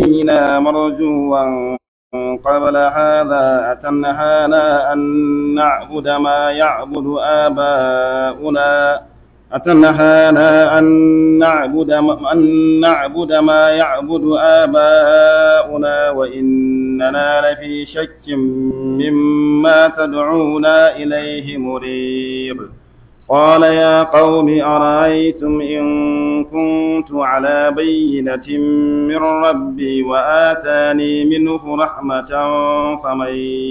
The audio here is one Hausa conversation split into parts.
علينا مرجوا قبل هذا أتنهانا أن نعبد ما يعبد آباؤنا وإننا لفي شك مما تدعونا إليه مريب. قال يا قوم أرأيتم إن كنت على بينة من ربي وآتاني منه رحمة فمن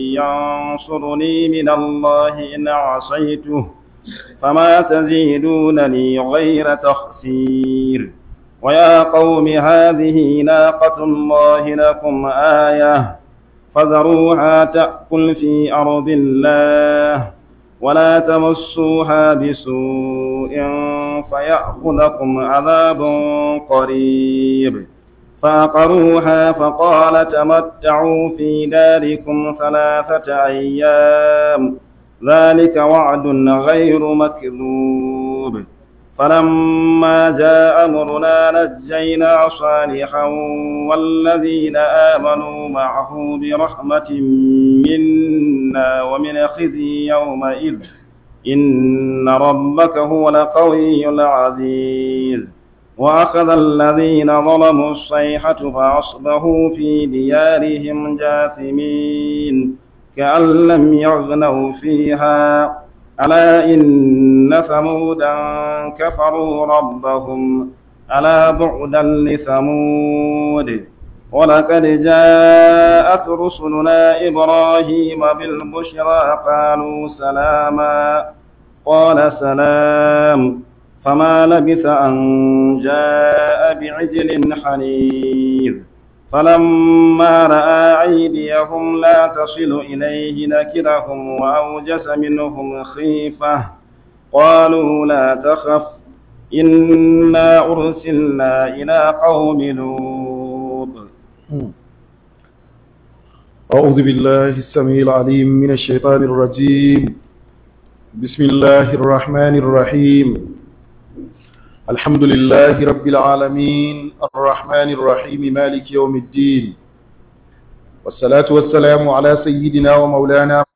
ينصرني من الله إن عصيته فما تزيدونني غير تخسير. ويا قوم هذه ناقة الله لكم آية فذروها تأكل في أرض الله ولا تمسوها بسوء فيأخذكم عذاب قريب. فعقروها فقال تمتعوا في داركم 3 أيام ذلك وعد غير مكذوب. فلما جاء أمرنا نجينا صالحا والذين آمنوا معه برحمة منا ومن خزي يومئذ إن ربك هو القوي العزيز. وأخذ الذين ظلموا الصيحة فأصبحوا في ديارهم جاثمين كأن لم يغنوا فيها ألا إن ثمودا كفروا ربهم ألا بعدا لثمود. ولقد جاءت رسلنا إبراهيم بالبشرى قالوا سلاما قال سلام فما لبث أن جاء بعجل حنيذ. فلما رأى أيديهم لا تصل إليه نكرهم وأوجس منهم خيفة قالوا لا تخف إنا أرسلنا إلى قوم لوط. أعوذ بالله السميع العليم من الشيطان الرجيم. بسم الله الرحمن الرحيم. الحمد لله رب العالمين الرحمن الرحيم مالك يوم الدين والصلاة والسلام على سيدنا ومولانا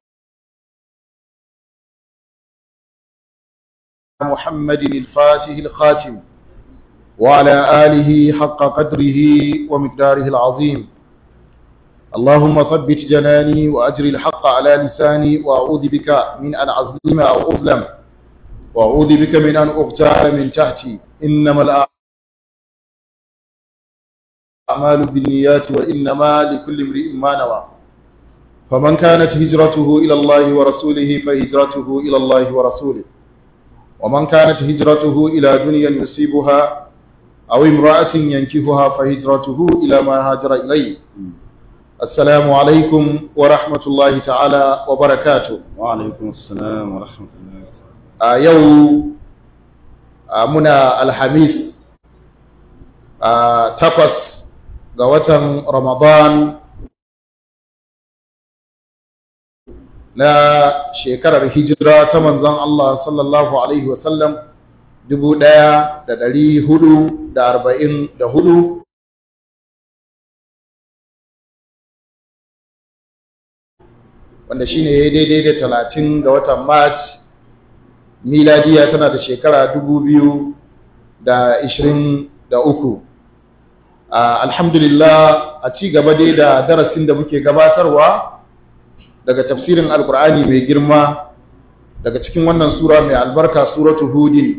محمد الفاتح الخاتم وعلى آله حق قدره ومقداره العظيم. اللهم ثبت جناني وأجر الحق على لساني وأعوذ بك من أن أظلم أو أظلم وأعوذ بك من أن أغتال من تحتي. إنما الأعمال بالنيات وإنما لكل امرئ ما نوى. فمن كانت هجرته إلى الله ورسوله فهجرته إلى الله ورسوله ومن كانت هجرته إلى دنيا يصيبها أو امرأة ينكحها فهجرته إلى ما هاجر إليه. السلام عليكم ورحمة الله تعالى وبركاته. وعليكم السلام ورحمة الله. yau muna alhamis 8 ga watan Ramadan na shekarar hijira ta manzon Allah sallallahu alaihi wasallam 1444 wanda shine daidai da 30 ga watan March miladiya tana da shekara 2023. Alhamdulillah, a ci gaba dai da darasin da muke gabatarwa daga tafsirin alkur'ani mai girma daga cikin wannan sura mai albarka suratu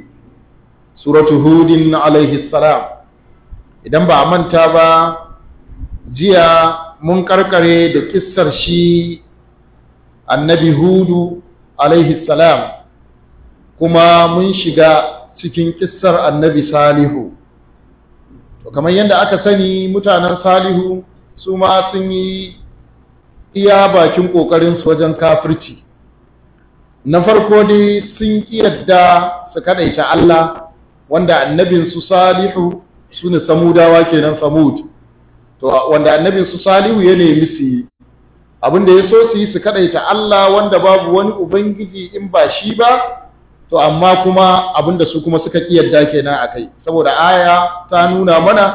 hudin alaihi salam. Idan ba a manta ba, jiya mun karkare da kissar shi annabi hudu alaihi salam, kuma mun shiga cikin kissar annabi salihu. To kamar yadda aka sani, mutanen salihu su ma sun yi iya bakin kokarinsu wajen kafirci. Na farko dai sun yadda su kadaita Allah, wanda annabinsu salihu su ne samudawa kenan, samud. To wanda annabinsu salihu ya nemi su yi abinda ya so su yi, su kadaita Allah wanda babu wani ubangiji in ba shi ba. To amma kuma abinda su kuma suka yadda kenan akai, saboda aya ta nuna mana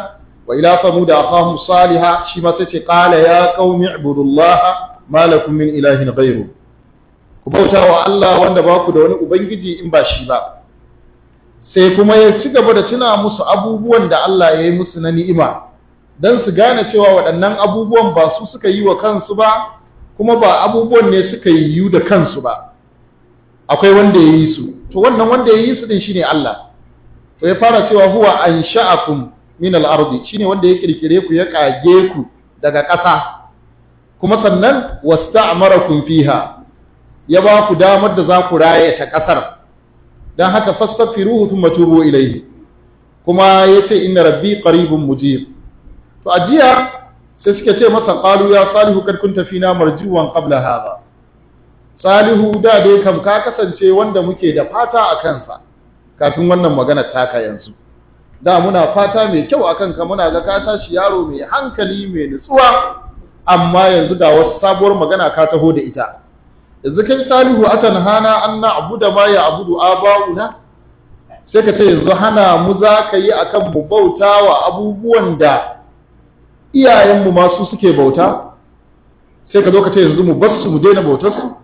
wa ila thamud akhahum salihah shi ma sai ce qala ya qaumi ibudullaha ma lakum min ilahin ghayru ku bauta wa Allah wanda ba ku da wani ubangiji in ba shi ba. Sai kuma ya ci gaba da tuna musu abubuwan da Allah ya yi musu na ni'ima don su gane cewa waɗannan abubuwan ba su suka yi wa kansu ba kuma ba abubuwan ne suka yi da kansu ba, akwai wanda ya yi su, to wannan wanda ya yi su din shine Allah. To ya fara cewa huwa ansha'akum min al-ardi, shine wanda ya kirkire ku ya kage ku daga ƙasa, kuma sannan wasta'marakum fiha, ya ba ku damar da za ku raye ta ƙasar, don haka fastaghfiruhu thumma tubu ilayhi, kuma yace inna rabbi qaribun mujib. To ajiya sai suka ce masa qalu ya salihu kad kunta fina marjuwan qabla hadha, salihu da dai kam ka kasance wanda muke da fata a kansa kafin wannan magana taka yanzu, da muna fata mai kyau akan ka, muna ga ka tashi yaro mai hankali mai nutsuwa, amma yanzu ga wasu sabuwar magana ka taho da ita. Yanzu kai salihu atanhana an na'budu ma ya'budu aba'una, sai ka ce yanzu hana mu za ka yi akan mu bauta wa abubuwan da iyayenmu masu suke bauta, sai ka zo ka ce yanzu mu basu mu daina bautarsu.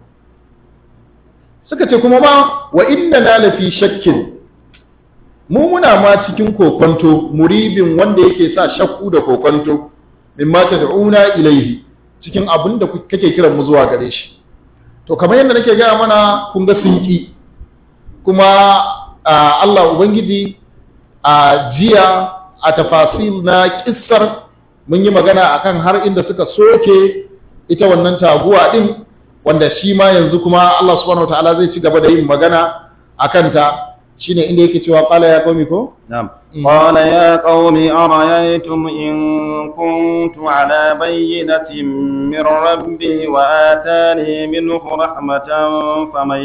Suka ce kuma ma wa inna na lafi shakkin, mu muna ma cikin kokonto, muribin wanda yake sa shakku da kokonto, mimma tad'una ilaihi, cikin abin da kake kiran mu zuwa gare shi. To kamar yadda nake gaya mana kun ga sinki, kuma Allah Ubangiji a jiya a tafasil na kissar mun yi magana akan har inda suka soke ita wannan taguwa din, wanda shi ma yanzu kuma Allah subhanahu wataala zai ci gaba da yin magana akan ta, shine inda yake cewa qala ya qaumi ko na'am qala ya qaumi ara'aytum in kuntu ala bayyinatin min rabbi wa atani minhu rahmatan faman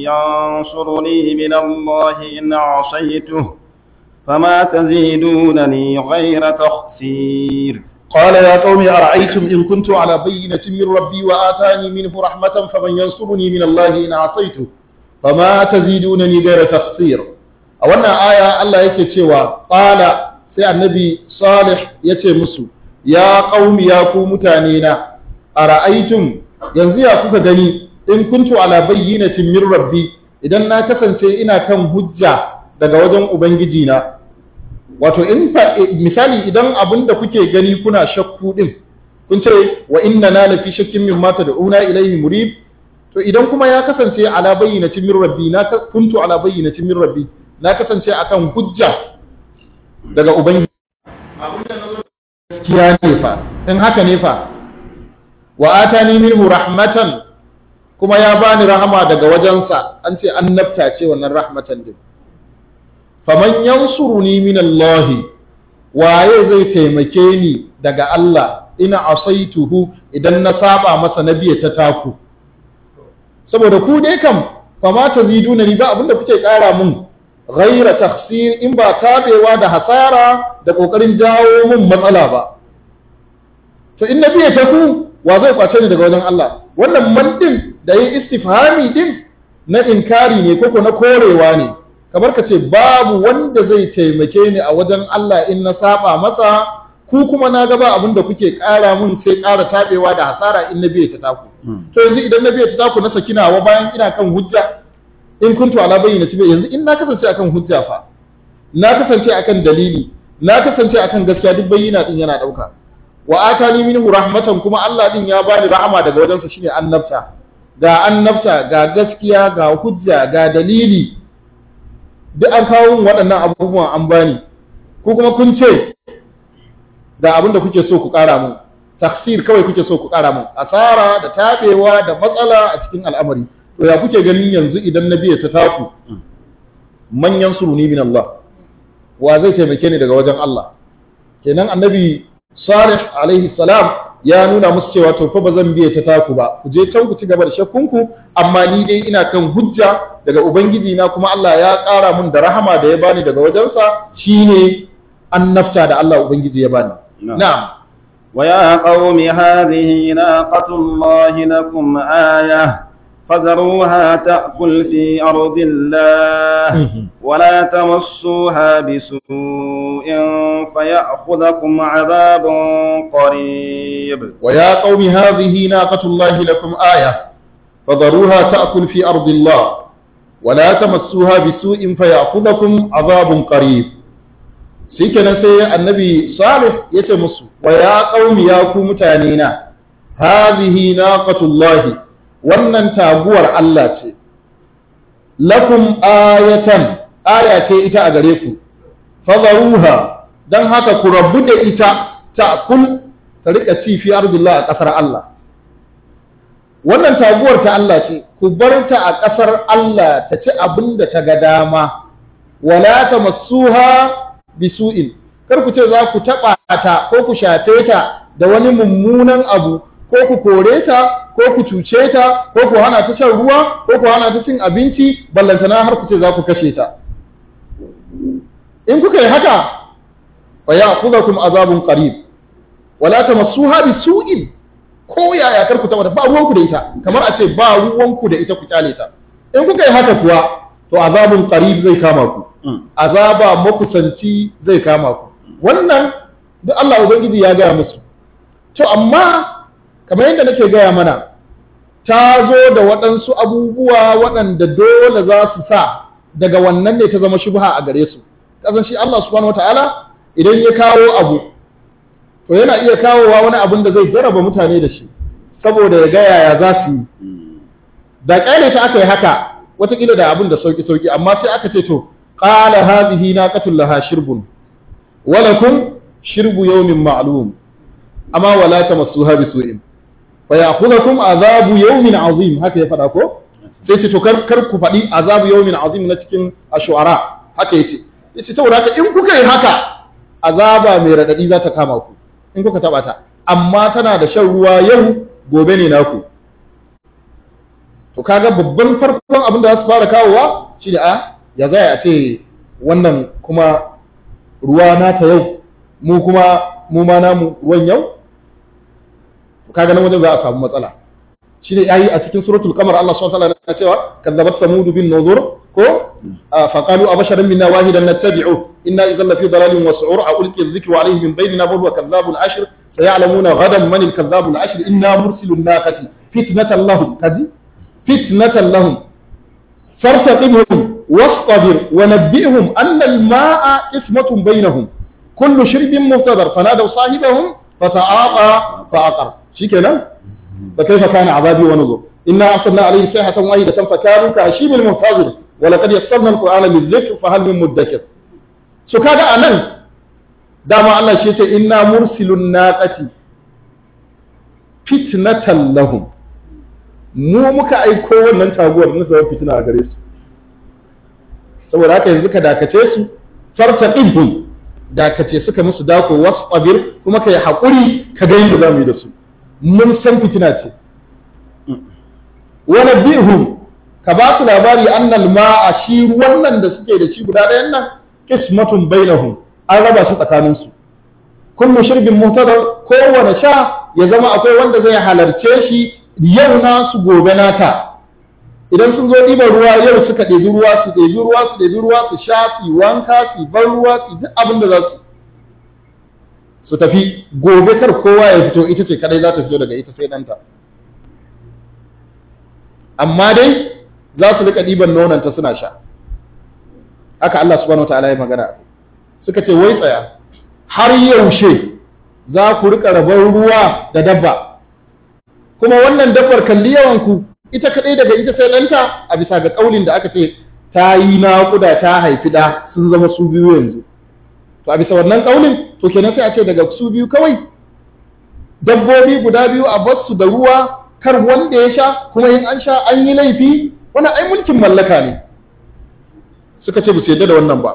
yansuruni min Allahi in 'asaytuhu fama tazidunani ghayra takhsir. قال يا قوم أرأيتم إن كنت على بينة من ربي وآتاني منه رحمة فمن ينصرني من الله إن عصيته فما تزيدونني غير تخسير. أولا آية الله يكتوى قال سي النبي صالح يتمسو يا قوم يا قوم تانينا أرأيتم ينزي أكوك غني إن كنت على بينة من ربي إذن نا كسنتي إنا كم هجة daga wajen ubangijina. Wato in misali idan abinda kuke gani kuna shakku din kun ce wa inna na lafi shakkin mimma tad'una ilayhi murib, to idan kuma ya kasance ala bayyinatin min rabbi, na kuntu ala bayyinatin min rabbi, na kasance akan hujja daga ubangiji, abinda nazo gaskiya ne fa, in haka ne fa, wa atani minhu rahmatan, kuma ya bani rahama daga wajensa, an ce annabta ce wannan rahmatan din. Faman yansuruni min Allah, waye zai taimake ni daga Allah, ina asaituhu idan na saba masa nabiya ta taku. Saboda ku dai kam fama taziduna ni ba abinda kuke kara mun ghaira takhsir, in ba tabewa da hasara da kokarin jawo mun matsala ba. To in nabiya ta ku, wa zai kwace ni daga wajen Allah? Wannan man din da yi istifhami din na inkari ne koko na korewa ne, kamar ka ce babu wanda zai taimake ni a wajen Allah in na saba masa, ku kuma na gaba abinda kuke ƙara mun sai ƙara tabewa da hasara in na biye ta taku. To yanzu idan na biye ta taku na sakinawa bayan ina kan hujja, in kuntu ala bayyana tibe, yanzu in na kasance akan hujja fa, na kasance akan dalili, na kasance akan gaskiya, duk bayyana din yana dauka. Wa atani minhu rahmatan, kuma Allah din ya bani rahama daga wajensa, shine annabta. Ga annabta, ga gaskiya, ga hujja, ga dalili, duk an kawo waɗannan abubuwan an bani, ko kuma kun ce da abinda kuke so ku ƙara mun, taksir kawai kuke so ku ƙara mun, asara da tabewa da matsala a cikin al'amari. To ya kuke ganin yanzu idan na biya ta taku, manyan suruni min Allah, wa zai taimake ni daga wajen Allah? Kenan annabi Salih alaihi salam ya nuna musu cewa to fa ba zan biye ta taku ba, ku je can ku ci gaba da shakkunku, amma ni dai ina kan hujja daga ubangiji na, kuma Allah ya ƙara mun da rahama da ya bani daga wajensa, shine annabta da Allah ubangiji ya bani. Na'am. Wa ya qaumi hadhihi naqatullahi lakum ayah fadharuha ta'kul fi ardillah wa la tamassuha bisu'in بسوء فيأخذكم عذاب قريب. ويا قوم هذه ناقة الله لكم آية فذروها تأكل في أرض الله ولا تمسوها بسوء فيأخذكم عذاب قريب. shikenan sai annabi salih ya ce musu wa ya qaumi ya ku mutanena hadhihi naqatullahi wannan taguwar Allah ce lakum ayatan aya ce ita a gare ku fadharuha dan haka ku rabu da ita ta'kul ta rika ci fi ardillah a kasar Allah. Wannan taguwar ta Allah ce ku bar ta a kasar Allah ta ci abin da ta ga dama wala tamassuha bisu'in kar ku ce za ku taɓa ta ko ku shafe ta da wani mummunan abu ko ku kore ta ko ku cuce ta ko ku hana ta shan ruwa ko ku hana ta cin abinci ballantana har ku ce za ku kashe ta. In kuka yi haka fa ya'khudhukum azabun qarib wala tamassuha bisu'in ko yaya kar ku taɓa ta ba ruwanku da ita kamar a ce ba ruwanku da ita ku kyale ta. In kuka yi haka kuwa to azabun qarib zai kama ku, azaba makusanci zai kama ku. Wannan duk Allah ubangiji ya gaya musu. To amma kamar yadda nake gaya mana ta zo da waɗansu abubuwa waɗanda dole za su sa daga wannan ne ta zama shubha a gare su. Kasan shi Allah subhanahu wataala idan ya kawo abu to yana iya kawowa wani abin da zai jaraba mutane da shi saboda ya ga yaya za su yi. Da kyale ta aka yi haka watakila da abin da sauki amma sai aka ce to qala hadhihi naqatul laha shirbun wa lakum shirbu yawmin ma'lum amma wala tamassuha bisu'in fa ya'khudhukum azabu yawmin azim. Haka ya fada ko sai ce to kar ku fadi azabu yawmin azim na cikin ash-shu'ara. Haka yace saboda haka in kuka yi haka azaba mai radadi za ta kama ku in kuka taba ta, amma tana da shan ruwa yau gobe ne naku. To kaga babban farkon abin da za su fara kawowa shine ya zai a ce wannan kuma ruwa nata yau mu ma namu ruwan yau. To kaga nan wajen za a samu matsala. Shine yayi a cikin suratul qamar Allah subhanahu wa ta'ala yana cewa kadzabat samud bin nuzur ko fa qalu abasharan minna wahidan nattabi'u inna idhan lafi dalalin wa su'ur a ulqi adh-dhikru alayhi min baynina bal huwa kadhabun ashir sayalamuna ghadan man al-kadhabul ashir inna mursilun naqati fitnatan lahum kaji fitnatan lahum fartaqibhum wastabir wa nabbihum anna al-ma'a ismatun bainahum kullu shirbin muhtadar fanadaw sahibahum fata'aqa fa'aqar. Shikenan fa kayfa kana azabi wa nuzur inna arsalna alayhi sayhatan wahidatan fakanu ka'ashimil muhtazir wa laqad yassarna al-qur'ana lidh-dhikr fa hal min mudakkir. So kaga anan dama Allah shi yace inna mursilun naqati fitnatan lahum, mu muka aiko wannan taguwar na sabon fitina a gare su. Saboda haka yanzu ka dakace su fartaqibhum, dakace suka musu dako wasabir kuma kai hakuri ka ga yadda zamu yi da su, mun san fitina ce. Wa nabihum, ka ba su labari annal ma'a shi wannan da suke da shi guda ɗayan nan qismatun bainahum, an raba shi tsakanin su. Kullu shirbin muhtadar, kowane sha ya zama akwai wanda zai halarce shi yau nasu gobe nata. Idan sun zo ɗiban ruwa yau suka ɗebi ruwa su ɗebi ruwa su ɗebi ruwa su sha su wanka su bar ruwa su duk abin da za su tafi. Gobe kar kowa ya fito, ita ce kadai za ta fito daga ita sai ɗanta. Amma dai za su rika ɗiban nonanta suna sha. Haka Allah subhanahu wataala ya magana. Suka ce wai tsaya, har yaushe za ku rika rabon ruwa da dabba, kuma wannan dabbar kalli yawanku ita kadai daga ita sai ɗanta, a bisa ga kaulin da aka ce ta yi naƙuda ta haifi ɗa sun zama su biyu yanzu. To a bisa wannan kaulin to kenan sai a ce daga su biyu kawai dabbobi guda biyu a basu da ruwa, kar wanda ya sha, kuma in an sha an yi laifi. Wannan ai mulkin mallaka ne. Suka ce ba su yadda da wannan ba.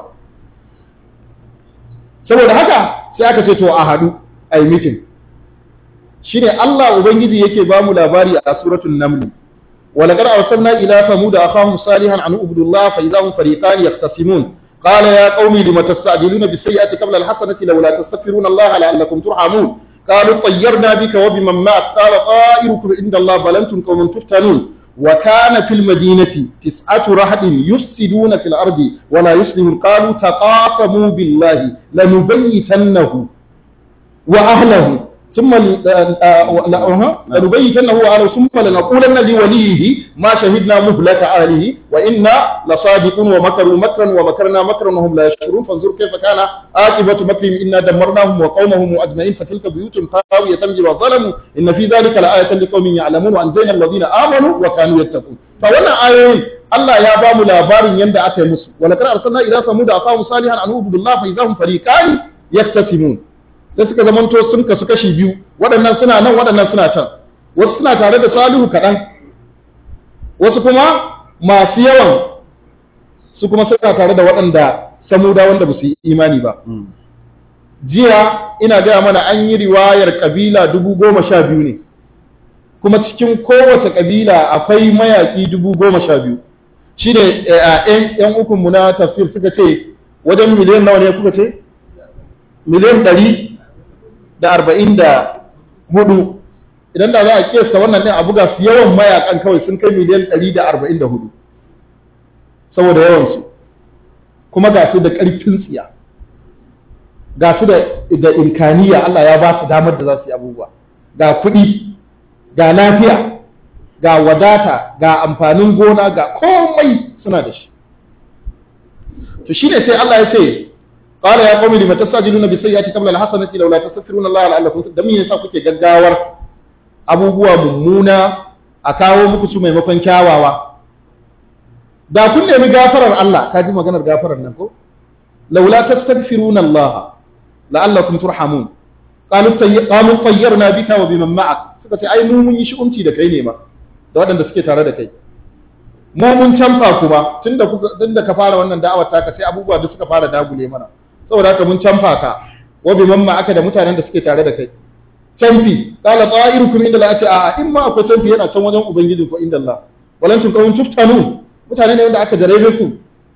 Saboda haka sai aka ce to a haɗu a yi mitin. Shine Allah ubangiji yake ba mu labari a suratul naml. ولقد أرسلنا إلى ثمود أخاهم صالحا أن اعبدوا الله فإذا هم فريقان يختصمون قال يا قوم لم تستعجلون بالسيئة قبل الحسنة لولا تستغفرون الله لعلكم ترحمون قالوا طيرنا بك وبمن معك قال طائركم عند الله بل أنتم قوم تفتنون wa kana fil madinati tis'atu rahadin yufsiduna fil ardi wa la yuslihun qalu taqasamu billahi lanubayyitannahu wa ahlihi ثم لنبيتنه وأهله ثم لنقولن لوليه ما شهدنا مهلك أهله وإنا لصادقون ومكروا مكرا ومكرنا مكرا وهم لا يشعرون فانظر كيف كان عاقبة مكرهم إنا دمرناهم وقومهم أجمعين فتلك بيوت خاوية بما ظلموا إن في ذلك لآية لقوم يعلمون وأنجينا الذين آمنوا وكانوا يتقون فوانا آيين الله يا بام لابارين يندى أكي مسلم ولقد أرسلنا إلى ثمود أخاهم صالحا أن اعبدوا الله فإذا هم فريقان يختصمون da suka zamanto sun kasu kashi biyu, waɗannan suna nan waɗannan suna can, wasu suna tare da Salihu kaɗan, wasu kuma masu yawan su kuma suna tare da waɗanda Samuda wanda ba su yi imani ba. Jiya ina gaya mana an yi riwayar ƙabila 12,000 ne, kuma cikin kowace ƙabila akwai mayaƙi 12,000. Shi ne ‘yan ukunmu na tafsir suka ce wajen miliyan nawa ne kuka ce? Miliyan 144. Idan da za a kiyasta wannan ɗin a buga su yawan mayakan kawai sun kai miliyan 144 saboda yawansu, kuma ga su da ƙarfin tsiya, ga su da imkaniya, Allah ya ba su damar da za su yi abubuwa, ga kuɗi, ga lafiya, ga wadata, ga amfanin gona, ga komai suna da shi. To shine sai Allah ya ce qala ya qaumi lima tastajiluna bi sayyi'ati qabla al-hasanati law la tastaghfiruna Allah la'allakum da me yasa kuke gaggawar abubuwa mummuna a kawo muku su maimakon kyawawa? Da kun nemi gafarar Allah, ka ji maganar gafarar nan ko? law la tastaghfiruna Allah la'allakum turhamun qalu tayyarna bika wa biman ma'ak, suka ce ai mun yi shi'umci da kai ne ma, da waɗanda suke tare da kai. Mu mun canfa kuma tunda ka fara wannan da'awar taka sai abubuwa da suka fara dagule mana, saboda haka mun canfa ka wa biman ma'aka da mutanen da suke tare da kai. Canfi qala ta'irukum inda la a'a in ma akwai canfi yana can wajen ubangijin ko inda Allah walantum qawmun tuftanu, mutane ne wanda aka jarabe su.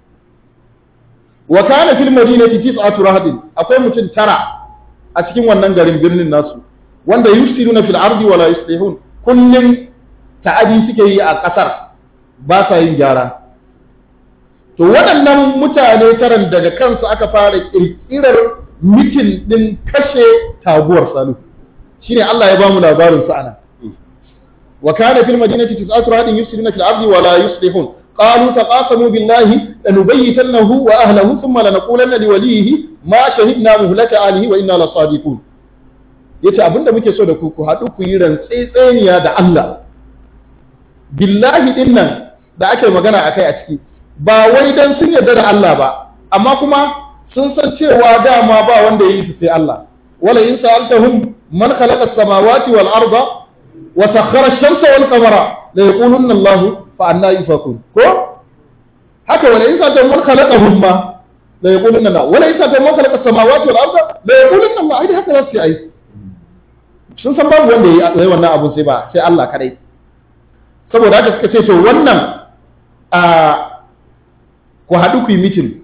Wa kana fil madinati tis'atu rahadin, akwai mutum 9 a cikin wannan garin birnin nasu wanda yufsiduna fil ardi wala yuslihun, kullum ta'adi suke yi a kasar ba sa yin gyara. To waɗannan mutane 9 daga kansu aka fara kirkirar mitin din kashe taguwar Salihu, shine Allah ya bamu labarin sa ana. Wa kana fil madinati tis'atu rahadin yufsiduna fil ardi wala yuslihun قالوا تقاسموا بالله لنبيتنه وأهله ثم لنقولن لوليه ما شهدنا مهلك أهله وإنا لصادقون. yace abinda muke so da ku haɗu ku yi rantsetseniya da Allah. Billahi dinnan da ake magana akai a ciki ba wai dan sun yarda da Allah ba, amma kuma sun san cewa dama ba wanda ya yi su sai Allah. wala in sa'altahum man khalaqa as-samawati wal arda wa sakhkhara ash-shamsa wal qamara la yaqulunna Allahu fa anna yufakun. Ko haka wala in sa'altahum man khalaqahum ma la yaqulunna la, wala in sa'altahum man khalaqa as-samawati wal arda la yaqulunna Allah. Ai haka za su yi, sun san babu wanda ya yi wannan abun sai Allah kadai. Saboda haka suka ce to wannan ku haɗu ku yi mitin.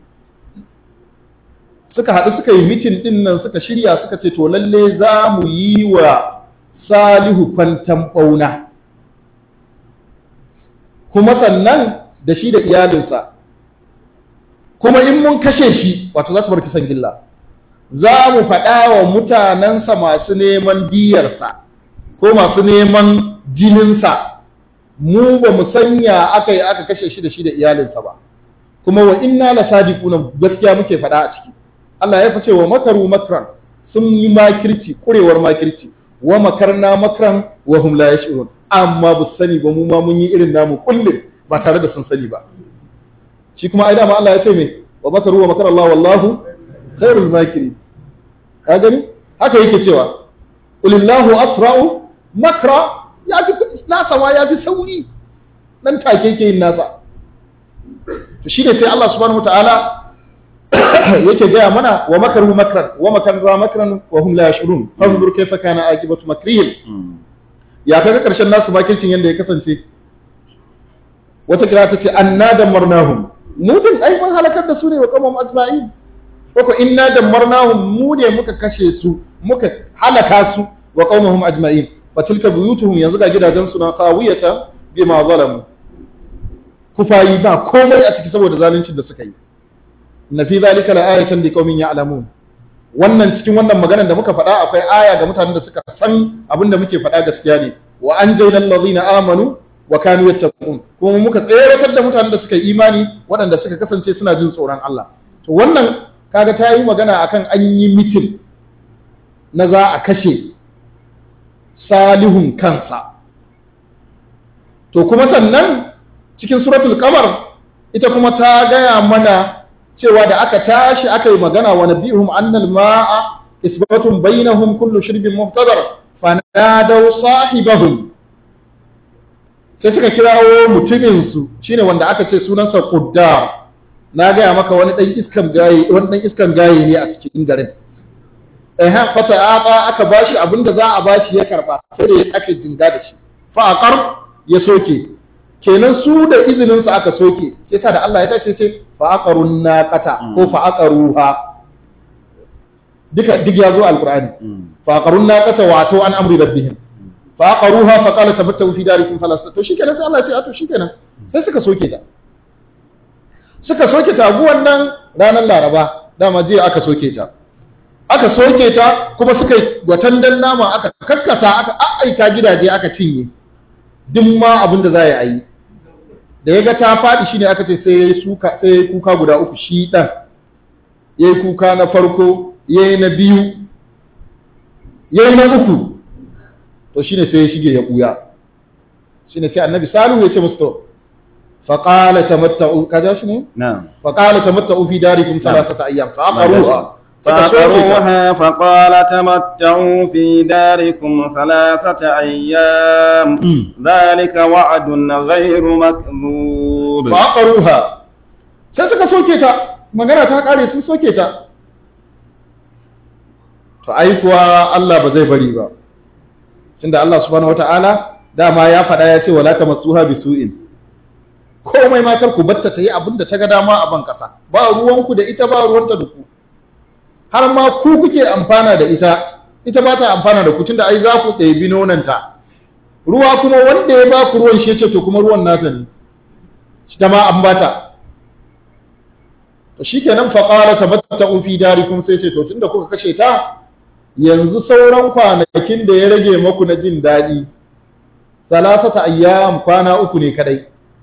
Suka haɗu suka yi mitin ɗin nan, suka shirya suka ce to lalle za mu yi wa Salihu kwantan ɓauna, kuma sannan da shi da iyalinsa, kuma in mun kashe shi, wato za su bar kisan gilla, za mu faɗa wa mutanensa masu neman diyarsa ko masu neman jininsa, mu ba mu sanya aka yi aka kashe shi da iyalinsa ba, kuma wa inna la sadiquna, gaskiya muke faɗa a ciki. Allah ya fice wa makaru makran, sun yi makirci, kurewar makirci, wa makarna makran wa hum la yash'urun, amma bu sani ba mu ma mun yi irin namu kullum ba tare da sun sani ba. Shi kuma ai dama Allah ya ce me, wa makaru wa makara Allah wallahu khairul makirin. Ka gani haka yake cewa qulillahu asra'u makra, ya fi nasa ma ya fi sauri, nan take yake yin nasa. To shi ne sai Allah subhanahu wataala yake gaya mana wa makaru makran wa makarna makran wa hum la yashurun fanzur kayfa kana aqibatu makrihim. Ya kaga karshen nasu makircin yanda ya kasance. Wata kira ta ce anna damarnahum, mu din ai mun halakar da su ne wa qawmum ajma'in, ko inna damarnahum, mu ne muka kashe su muka halaka su wa qawmuhum ajma'in. Fatilka buyutuhum, yanzu ga gidajen su na khawiyatan bima zalamu kufayi ba komai a ciki saboda zaluncin da suka yi. Inna fi zalika la ayatan liqaumin ya'lamun. Wannan cikin wannan maganar da muka faɗa akwai aya ga mutanen da suka san abin da muke faɗa gaskiya ne. Wa anjayna allazina amanu wa kanu yattaqun. Kuma muka tseratar da mutanen da suka yi imani waɗanda suka kasance suna jin tsoron Allah. To wannan kaga ta yi magana akan an yi mitin na za a kashe salihun kansa. To kuma sannan cikin suratul qamar ita kuma ta gaya mana cewa da aka tashi aka yi magana wa nabihum annal ma'a isbatun bainahum kullu shirbin muhtadar fanadaw sahibahum, sai suka kirawo mutumin su shine wanda aka ce sunansa Quddar. Na gaya maka wani dan iskan gaye ne a cikin garin. Fata aka bashi abinda za a bashi ya karba, sai da aka jinga da shi fa aqar ya soke. Kenan su da izinin su aka soke, shi yasa da Allah ya tashi ce fa aqarun naqata ko fa aqaruha, duk ya zo alqur'ani. Fa aqarun naqata wa atu an amri rabbihim fa aqaruha fa qala tabattu fi darikum falasta. To shikenan sai Allah ya ce a to shikenan sai suka soke ta. Suka soke taguwan nan ranar Laraba, dama jiya aka soke ta. Aka soke ta kuma suka gwatan dan nama aka kakkasa aka aika gidaje aka cinye. Duk ma abin da za a yi. Da ya ga ta faɗi shine aka ce sai ya yi kuka guda uku shi ɗan. Ya yi kuka na farko, ya yi na biyu, ya yi na uku. To shine sai ya shige ya ɓuya. Shine sai Annabi Salihu ya ce musu to فقال تمتعوا كذا شنو؟ نعم. فقال تمتعوا في داركم ثلاثة أيام فعقروها فقال تمتعوا في داركم 3 أيام ذلك وعد غير مكذوب. فعقروها sai suka soke ta, magana ta kare sun soke ta. To ai kuwa Allah ba zai bari ba, tunda Allah subhanahu wataala dama ya faɗa ya ce wala tamassuha bisu'in, komai ma kar ku batta ta yi abin da ta ga dama a ban kasa, ba ruwanku da ita ba ruwanta da ku, har ma ku kuke amfana da ita ba ta amfana da ku, tunda ai za ku ɗebi nonanta. Ruwa kuma wanda ya ba ku ruwan shi ce to kuma ruwan nata ne, ta ma an bata. To shikenan fa qala tabatta'u fi darikum, sai ce to tunda kuka kashe ta yanzu sauran kwanakin da ya rage maku na jin daɗi 3 ayyam, kwana 3 ne kadai.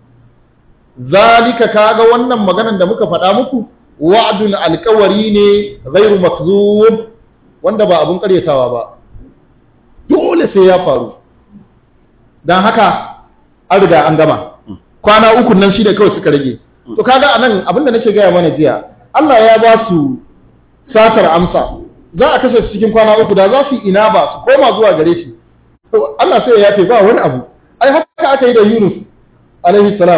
Zalika kaga wannan maganan da muka faɗa muku wa'dun alƙawari ne ghairu makzub, wanda ba abun ƙaryatawa ba, dole sai ya faru. Dan haka an riga an gama, kwana 3 nan shi da kawai suka rage. To kaga anan abinda nake gaya mana jiya, Allah ya ba su satar amsa, za a kashe su cikin kwana 3, da za su ina ba su koma zuwa gare shi, Allah sai ya yafe ba wani abu. Ai haka aka yi da Yunus alaihi salam,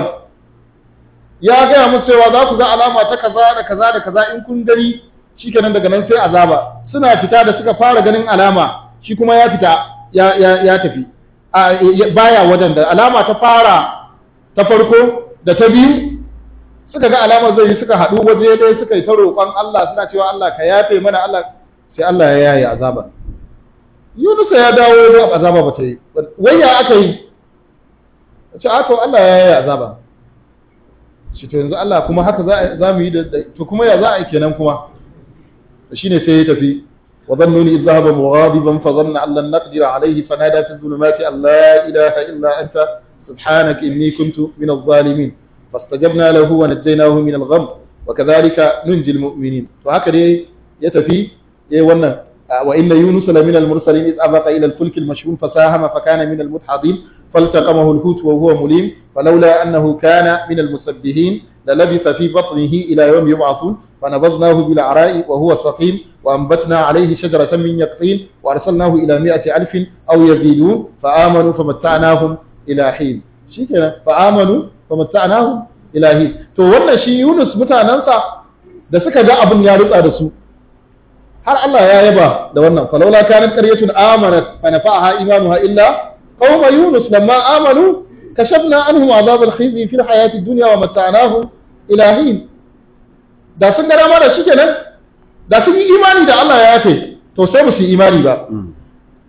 ya gaya musu cewa za ku ga alama ta kaza da kaza da kaza, in kun gani shikenan daga nan sai azaba. Suna fita da suka fara ganin alama, shi kuma ya fita ya tafi, baya wajen da alama ta fara ta farko da ta biyu suka ga alama zai yi, suka haɗu waje ɗaya suka yi ta roƙon Allah, suna cewa Allah ka yafe mana, Allah sai Allah ya yaye azaba. Yunus ya dawo da azaba ba ta yi, wai ya aka yi? Ce a to Allah ya yaye azaba. Shi to yanzu Allah kuma haka za mu yi da to kuma ya za a yi kenan kuma? Shine sai ya tafi. Wa dhannuni idh dhahaba mughadiban fa dhanna an lan naqdira alayhi fanada fi dhulumati an la ilaha illa anta subhanaka inni kuntu min adh-dhalimin fastajabna lahu wa najaynahu min al-gham wa kadhalika nunji al-mu'minin. To haka dai ya tafi yayi wannan. Wa inna yunus la min al-mursalin idh abaqa ila al-fulk al-mashhun fasahama fa kana min al-mudhadin فالتقمه الحوت وهو مليم فلولا أنه كان من المسبحين للبث في بطنه إلى يوم يبعثون فنبذناه بالعراء وهو سقيم وأنبتنا عليه شجرة من يقطين وأرسلناه إلى 100,000 أو يزيدون فآمنوا فمتعناهم إلى حين. شكرا فآمنوا فمتعناهم إلى حين. تو wannan shi Yunus mutanansa da suka ga abin ya rutsa da su, har Allah ya yaba da wannan, falawla kanat qaryatun amanat fa nafa'aha imanuha illa قوم يونس لما آمنوا كشفنا عنهم عذاب الخزي في الحياة الدنيا ومتعناهم إلى حين. da sun gara mana shikenan, da sun yi imani da Allah ya yafe, to sai ba su yi imani ba.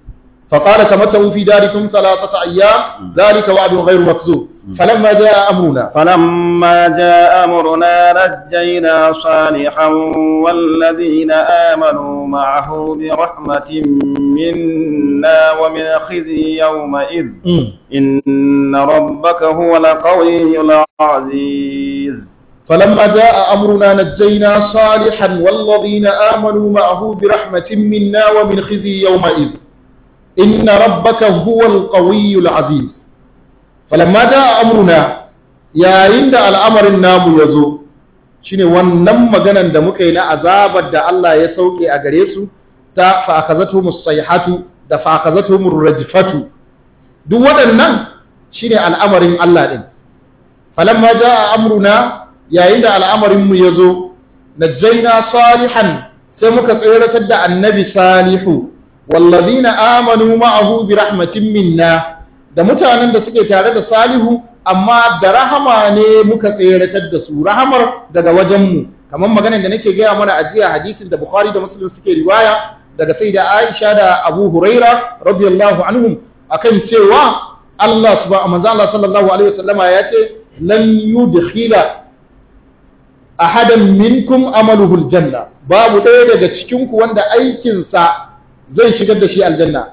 فقال تمتعوا في داركم 3 أيام ذلك وعد غير مكذوب فلما جاء أمرنا فلما جاء أمرنا نجينا صالحا والذين آمنوا معه برحمة منا ومن خزي يومئذ إن ربك هو القوي العزيز فلما جاء أمرنا نجينا صالحا والذين آمنوا معه برحمة منا ومن خزي يومئذ إن ربك هو القوي العزيز فلما جاء أمرنا يا عند الأمر النام يزو shine wannan maganan da muka yi na azabar da Allah ya sauke a gare su ta fa akhazatuhumus sayhatu da fa akhazatuhumur rajfatu duk waɗannan shine al'amarin Allah din falamma jaa amruna yayin da al'amarin mu yazo najjayna salihan sai muka tsiratar da annabi salihu wallazina amanu ma'ahu bi rahmatin minna da mutanen da suke tare da salihu amma da rahama ne muka tseratar da su rahamar daga wajenmu kamar maganar da nake gaya mana a jiya hadisin da Bukhari da Muslim suke riwaya daga sayyida Aisha da Abu Huraira radiyallahu anhum akan cewa Allah sallallahu alaihi wasallama ya ce lan yudkhila ahadan minkum amaluhu aljanna babu ɗaya daga cikin ku wanda aikinsa zai shigar da shi aljanna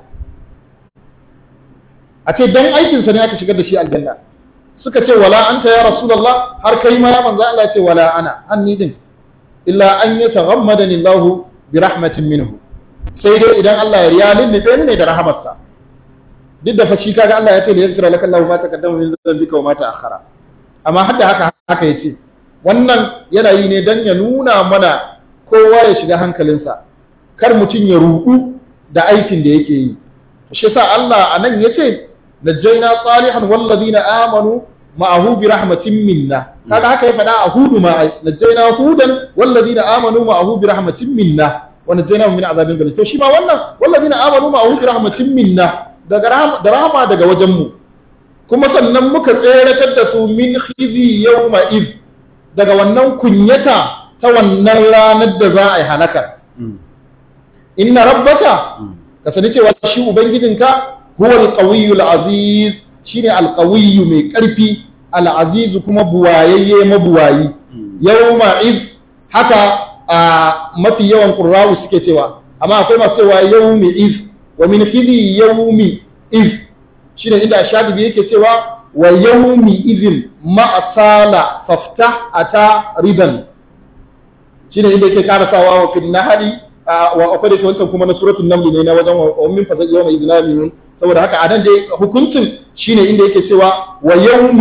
a ce dan aikinsa ne aka shigar da shi aljanna suka ce wala anta ya rasulullah har kai ma ya manzo Allah ce wala ana anni din illa an yataghammadani Allah bi rahmatin minhu sai dai idan Allah ya lullube ni ne da rahamarsa duk da fa shi kaga Allah ya ce da yaghfira laka Allah ma taqaddama min dhanbika wa ma ta'akhkhara amma hadda haka yace wannan yana yi ne dan ya nuna mana kowa ya shiga hankalinsa kar mutum ya rudu da aikin da yake yi shi yasa Allah anan yace najjayna salihan walladhina amanu ma'ahu bi rahmatin minna kaga haka ya fada a hudu ma najjayna hudan walladhina amanu ma'ahu bi rahmatin minna wa najjayna min azabin galil to shi ma wannan walladhina amanu ma'ahu bi rahmatin minna da rahama daga wajen mu kuma sannan muka tseratar da su min khizi yawma id daga wannan kunyata ta wannan ranar da za a yi halaka inna rabbaka ka sani cewa shi ubangijinka huwa al-qawiyyu al-aziz shine al-qawiyyu mai karfi al-aziz kuma buwayayye mabuwayi yawma id haka mafi yawan qurra'u suke cewa amma akwai masu cewa yawmi id wa min khizi yawmi id shine inda shadibi yake cewa wa yawmi idhin ma asala faftah ata ridan shine inda yake karasawa wa fil nahli wa akwai da wancan kuma na suratul naml ne na wajen wa min fasal yawma idhin saboda haka a nan dai hukuncin shine inda yake cewa wa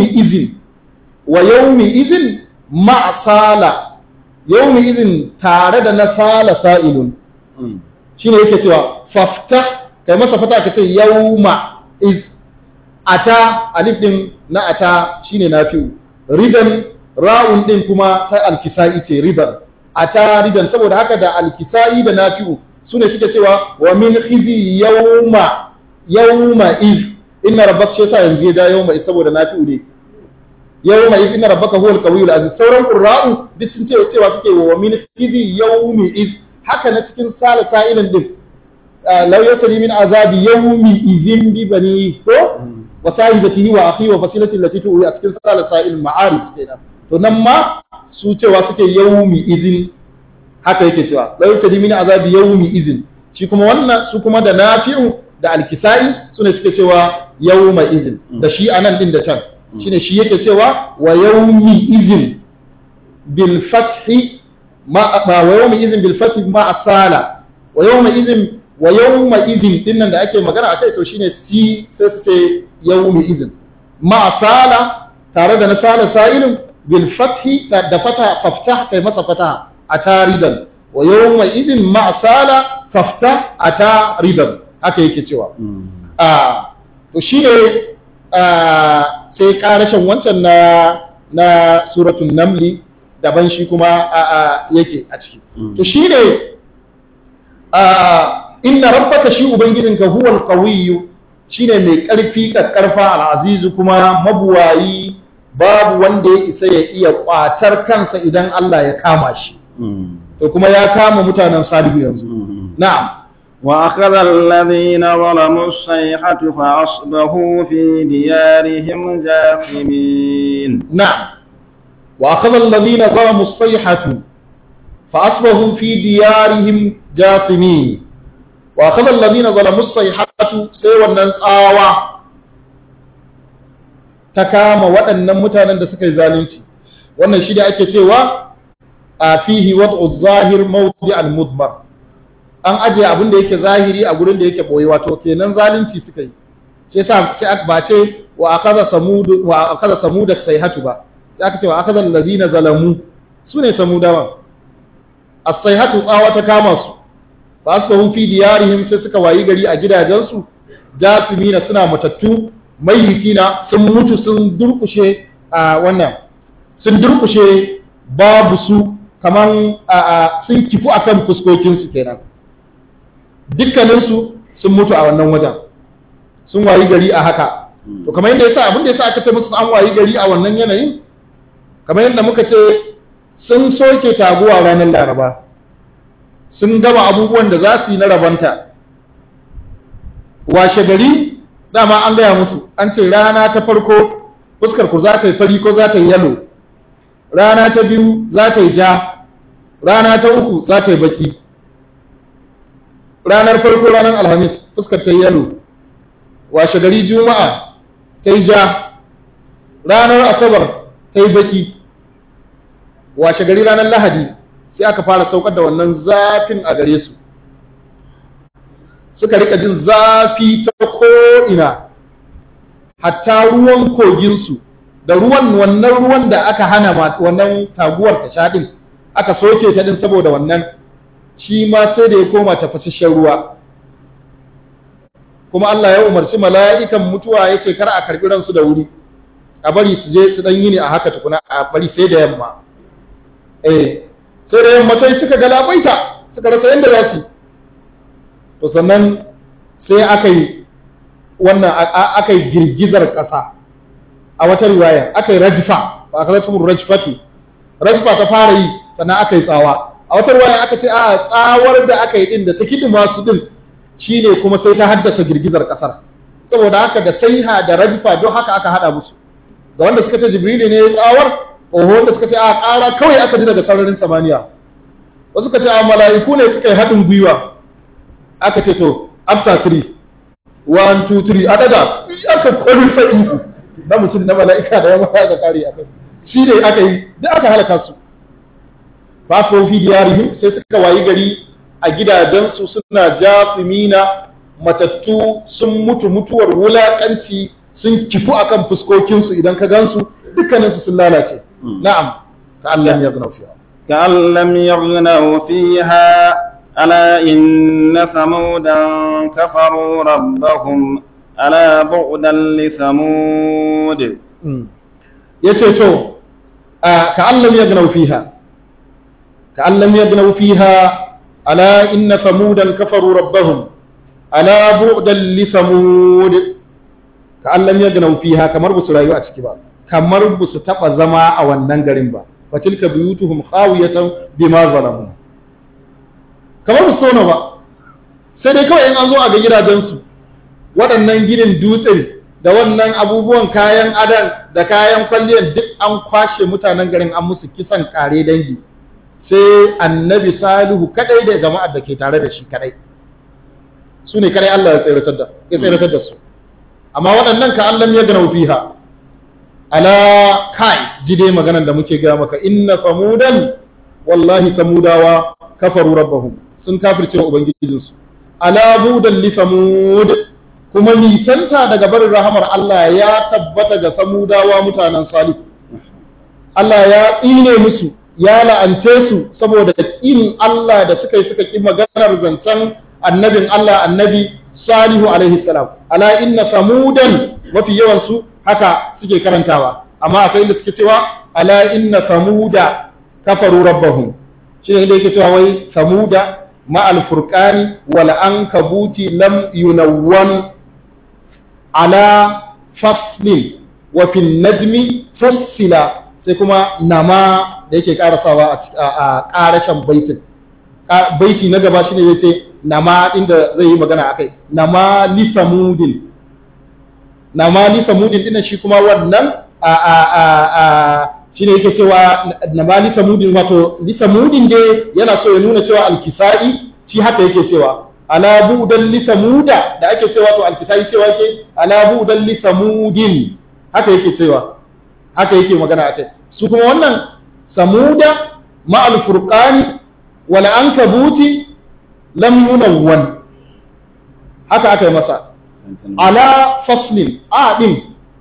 yawmi izin ma'asala yawmi izin tare da nasala sa'ilun shine yake cewa fafta kai masa fata ka ce yawma iz ata alif din na ata shine nafi'u ridan ra'un din kuma ta alkisa'i ce ridan ata ridan saboda haka da alkisa'i da nafi'u sune suke cewa wa min khizi yawma iz inna rabbaka shi yasa yanzu ya da yawma iz saboda nafi'u ne yawma iz inna rabbaka huwal qawiyul aziz sauran qurra'u duk sun ce cewa suke wa min khizi yawmi iz haka na cikin sa'ilin din law yasri min azabi yawmi izin bi bani ko wa sahibatihi wa akhi wa fasilati allati tu'i a cikin sa'il ma'arij kenan to nan ma su cewa suke yawmi izin haka yake cewa law yasri min azabi yawmi izin shi kuma wannan su kuma da nafi'u da alkisa'i sune suke cewa yawma izin da shi anan din da can shine shi yake cewa wa yawmi izin bil fathi wa yawmi izin bil fathi ma asala wa yawma izin din nan da ake magana akai to shine si sai su ce yawmi izin ma asala tare da nasala sa'ilin bil fathi da fata faftah kai masa fata ataridan wa yawma izin ma asala faftah ataridan haka yake cewa to shine sai karashin wancan na suratul namli daban shi kuma yake a ciki to shine inna rabbaka shi ubangijinka huwal qawiyyu shine mai karfi kakkarfa al-azizu kuma mabuwayi babu wanda ya isa ya iya kwatar kansa idan Allah ya kama shi to kuma ya kama mutanen salihu yanzu na'am وأخذ الذين ظلموا الصيحة فأصبحوا في ديارهم جاثمين. نعم. وأخذ الذين ظلموا الصيحة فأصبحوا في ديارهم جاثمين. وأخذ الذين ظلموا الصيحة سوى النصاوى تكام وأن متانا دسكي زالنتي وأن الشيء ake cewa fihi wad'u zahir mawdi al-mudmar, an ajiye abin da yake zahiri a gurin da yake boye, wato kenan zalunci suka yi. Shi yasa sai aka bace wa akaza samud sayhatu ba, sai aka ce wa akaza allazina zalamu, sune samudawa. As-sayhatu tsawa ta kama su, fa asbahu fi diyarihim, sai suka wayi gari a gidajensu jasimina, suna matattu, mayyitina, sun mutu, sun durkushe sun durkushe babu su, kaman sun kifu akan fuskokinsu kenan. Dukkaninsu sun mutu a wannan wajen, sun wayi gari a haka. To kamar yadda yasa abin da yasa aka ce musu an wayi gari a wannan yanayin, kamar yadda muka ce sun soke taguwa ranar Laraba, sun gama abubuwan da za su yi na rabanta. Washe gari dama an gaya musu, an ce rana ta farko fuskar ku za ta yi fari ko za ta yi yalo, rana ta biyu za ta yi ja, rana ta uku za ta yi baki. Ranar farko ranar Alhamis fuskar ta yi yalo, washe gari Juma'a ta yi ja, ranar Asabar ta yi baki, washe gari ranar Lahadi sai aka fara saukar da wannan zafin a gare su, suka rika jin zafi ta ko'ina, hatta ruwan koginsu da wannan ruwan da aka hana wannan taguwar ta sha din, aka soke ta din saboda wannan, shi ma sai da ya koma tafasasshen ruwa. Kuma Allah ya umarci mala'ikan mutuwa ya ce kar a karɓi ransu da wuri, a bari su je su ɗan yini a haka tukuna, a bari sai da yamma. Sai da yamma sai suka galabaita, suka rasa yadda za su. To sannan sai aka yi girgizar ƙasa. A wata riwaya aka yi rajfa, ba aka zata rajfatu, rajfa ta fara yi sannan aka yi tsawa. A wata riwaya aka ce a tsawar da aka yi din da ta kidima su din shine kuma sai ta haddasa girgizar ƙasar. Saboda haka da saiha da rajfa don haka aka hada musu. Ga wanda suka ce Jibrilu ne ya tsawar, wanda suka ce a ƙara kawai aka ji daga sararin samaniya. Wasu suka ce a mala'iku ne suka yi haɗin gwiwa. Aka ce to after 3 1 2 3 a daga aka kwalfa ihu na mutum na mala'ika da yamma aka kare a kai, shi ne aka yi da aka halaka su. Fa fi diyarihim, sai suka wayi gari a gidajensu suna jasimina, matattu, sun mutu mutuwar wulakanci, sun kifu akan fuskokinsu, idan ka gansu dukkaninsu sun lalace. Na'am, ka'allam yaghnaw fiha, ka'allam yaghnaw fiha ألا إن ثمودا كفروا ربهم ألا بعدا لثمود. يتيتو كأن لم يغنوا فيها، كأن لم يغنوا فيها ألا إن ثمودا كفروا ربهم ألا بعدا لثمود. كأن لم يغنوا فيها كمر بسرايو أتكبا كمر بستقى زما أو الننجرين با فتلك بيوتهم خاوية بما ظلموا. Kamar su tona ba, sai dai kawai in an zo a ga gidajensu waɗannan ginin dutsen da wannan abubuwan kayan adan da kayan kwalliyar duk an kwashe mutanen garin, an musu kisan kare dangi, sai annabi Salihu kadai da jama'ar da ke tare da shi kadai, su ne kadai Allah ya tseratar da su. Amma waɗannan ka Allah ya gana fiha, ala kai jide maganan da muke gaya maka, inna samudan, wallahi samudawa kafaru rabbahum, sun kafirce wa ubangijinsu. Ala budan li samud, kuma nisanta daga barin rahamar Allah ya tabbata ga samudawa mutanen Salih. Allah ya tsine musu, ya la'ance su saboda kin Allah da suka ki maganar zancen annabin Allah, annabi Salihu alaihi salam. Ala inna samudan, mafi yawan su haka suke karantawa, amma akwai inda suke cewa ala inna samuda kafaru rabbahum, shine inda yake cewa wai samuda مع الفرقان والعنكبوت لم ينون على فصل وفي النجم فصل. sai kuma nama da yake karasawa a karashin baitin, baiti na gaba shine yace nama inda zai yi magana akai nama li samudin dinnan shi kuma wannan shine yake cewa nama li samudin, wato li samudin dai yana so ya nuna cewa alkisa'i shi haka yake cewa ala bu'dan li samuda da ake cewa to alkisa'i cewa yake ala bu'dan li samudin, haka yake cewa, haka yake magana akai. Su kuma wannan samuda ma'al furqani wal ankabuti lam yunawwan, haka aka yi masa ala faslin a din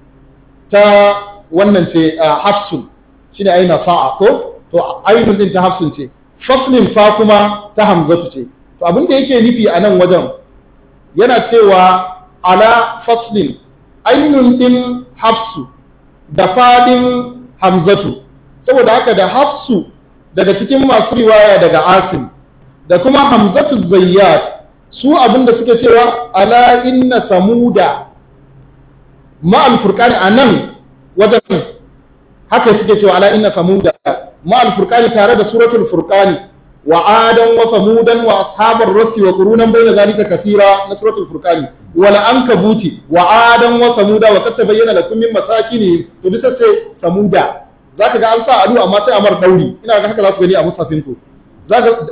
ta wannan ce hafsun shine aina sa'a ko to ainun din ta hafsun ce, faslin fa kuma ta hamzatu ce. To abin da yake nufi a nan wajen yana cewa ala faslin ainun din hafsu da fadin hamzatu, saboda haka da hafsu daga cikin masu riwaya daga asim da kuma hamzatu zayyat su abinda suke cewa ala inna samuda ma'al furqani anan wajen haka suke cewa ala inna samuda ma'al furqani tare da suratul furqani wa adan wa samudan wa ashabar rasi wa qurunan bayna zalika kathira na suratul furqani wal ankabuti wa adan wa samuda wa qad tabayyana lakum min masakini, to bisa sai samuda zaka ga an sa alu amma sai amar dauri, ina ga haka za ku gani a musafin ku zaka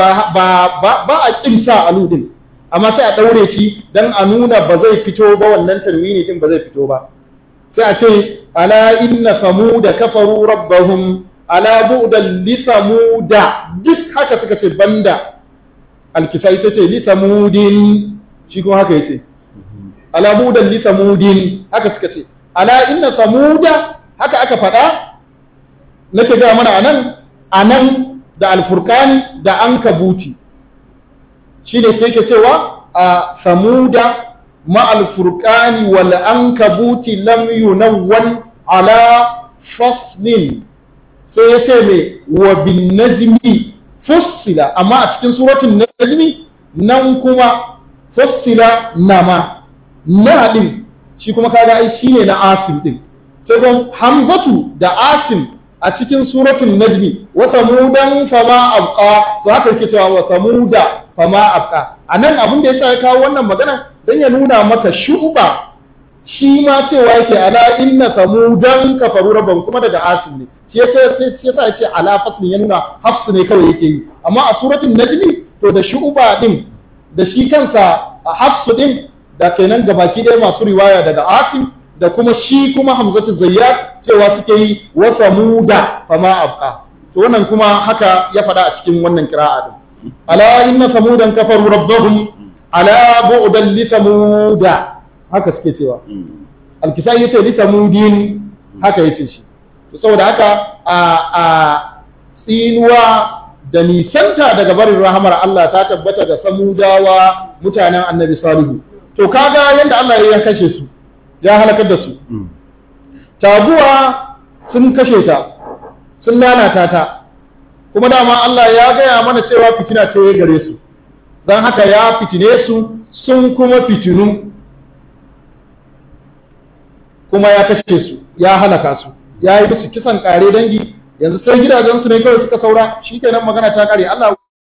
ba a kin sa alu din amma sai a daure shi dan a nuna ba zai fito ba, wannan tanwini din ba zai fito ba, sai a ce ala inna samuda kafaru rabbahum ala bu'dan li samuda, duk haka suka ce banda alkisai sai ce li samudin, shi kuma haka yace ala bu'dan li samudin, haka suka ce ala inna samuda, haka aka faɗa nake ga mana anan da alfurqani da ankabuti shine sai ke cewa a samuda ma alfurqani wal ankabuti lam yunawwan ala faslin, sai ya ce mai wa bin najmi fussila, amma a cikin suratul najmi nan kuma fussila nama na din shi kuma kaga ai shine na asim din, sai kuma hamzatu da asim a cikin suratul najmi wa samudan fama abqa, to haka yake cewa wa samuda fama abqa. Anan abin da yasa ya kawo wannan magana dan ya nuna maka shu'ba shi ma cewa yake ala inna samudan kafaru rabbahum, kuma daga asim ne, shi yasa ya ce ala faslin, ya nuna hafsu ne kawai yake yi, amma a suratul najmi to da shu'ba din da shi kansa hafsu din da kenan gabaki ɗaya masu riwaya daga asim da kuma shi kuma hamzatu zayyat cewa suke yi wa samuda fama abqa. To wannan kuma haka ya faɗa a cikin wannan kira'a din ala inna samudan kafaru rabbahum ala bu'dan li samuda, haka suke cewa alkisai yace li samudin, haka yace shi. To saboda haka a tsinuwa da nisanta daga barin rahamar Allah ta tabbata ga samudawa mutanen annabi salihu. To kaga yanda Allah ya kashe su, ya halakar da su, taguwa sun kashe ta, sun lalata ta, kuma dama Allah ya gaya mana cewa fitina ce gare su, don haka ya fitine su, sun kuma fitinu, kuma ya kashe su, ya halaka su, ya yi musu kisan kare dangi, yanzu sai gidajensu ne kawai suka saura, shi kenan magana ta kare. Allah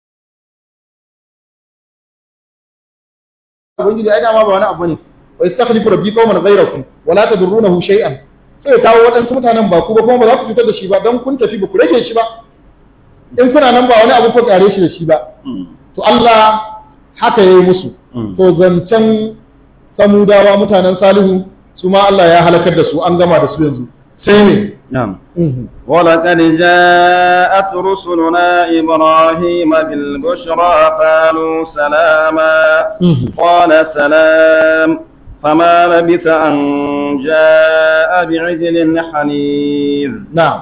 ubangiji ai dama ba wani abu ne, wa yastakhlifu rabbi qauman ghayrakum wa la tadurrunahu shay'an, sai ya kawo waɗansu mutanen ba ku ba, kuma ba za ku cutar da shi ba, don kun tafi ba ku rage shi ba, in kuna nan ba wani abu ko kare shi da shi ba. To Allah haka yayi musu. To zancen samudawa mutanen salihu su ma Allah ya halakar da su, an gama da su yanzu. sai ne نعم ولقد جاءت رسلنا إبراهيم بالبشرى قالوا سلاما قال سلام فما لبث أن جاء بعجل حنيذ. نعم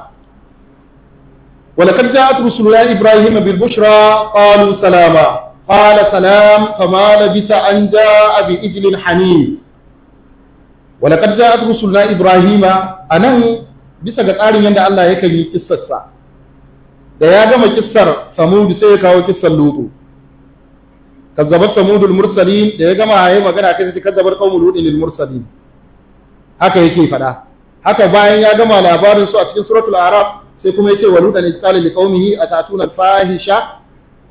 ولقد جاءت رسلنا إبراهيم بالبشرى قالوا سلاما قال سلام فما لبث أن جاء بعجل حنيذ. ولقد جاءت رسلنا إبراهيم أنا bisa ga tsarin yadda Allah yakan yi kissarsa, da ya gama kissar Samud sai ya kawo kissar Lutu. Kazzabat Samudul mursalin, da ya gama yayi magana kai sai kazzabar qaumul Lutin lil mursalin, haka yake fada. Haka bayan ya gama labarin su a cikin suratul Araf sai kuma yace wa Lutan qala liqaumihi atatuna al fahisha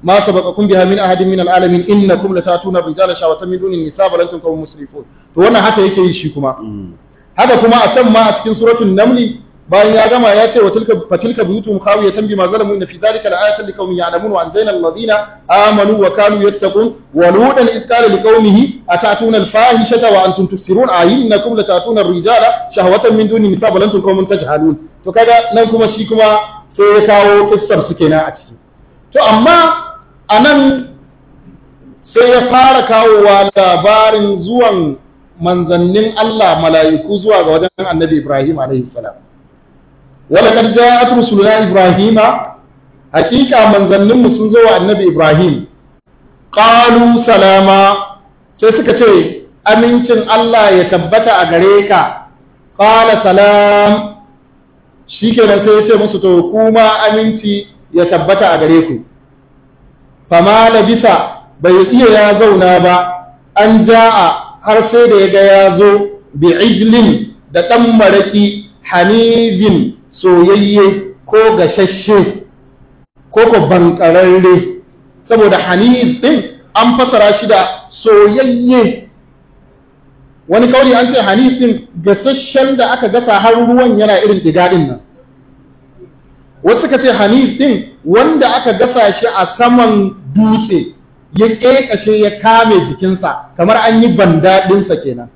ma sabaqakum biha min ahadin min alalamin innakum latatuna rijala shawatan min dunin nisa bal antum qawmun musrifun. To wannan haka yake yi shi kuma. Haka kuma a can ma a cikin suratul namli bayan ya gama ya ce wa tilka buyutum khawiyatan bima zalamu inna fi dhalika la'ayatan liqaumin ya'lamun wa anzayna alladhina amanu wa kanu yattaqun wa lutan id qala liqaumihi atatuna al-fahishata wa antum tubsirun ayinnakum latatuna ar-rijala shahwatan min duni nisa bal antum qaumun tajhalun. To kaga nan kuma shi kuma sai ya kawo kissar su kenan a ciki. To amma anan sai ya fara kawowa labarin zuwan manzannin Allah mala'iku zuwa ga wajen annabi Ibrahim alaihi salam. ولقد جاءت رسلنا إبراهيم حقيقة من ظنهم سنزوا النبي إبراهيم قالوا سلاما سيسكتي أمينتن الله يتبت أغريكا قال سلام شيكنا سيسي مستوكوما أمينتي يتبت أغريكو فما لبث بيئي يا زونابا أن جاء هرسي ديغا يازو بعجل دتمركي حنيذ soyayye ko gashashe ko ko bankararre, saboda haniz din an fasara shi da soyayye. Wani kauli an ce haniz din gasashen da aka gasa har ruwan yana irin digadin nan. Wasu suka ce haniz din wanda aka gasa shi a saman dutse ya kekashe ya kame jikinsa kamar an yi bandadinsa kenan.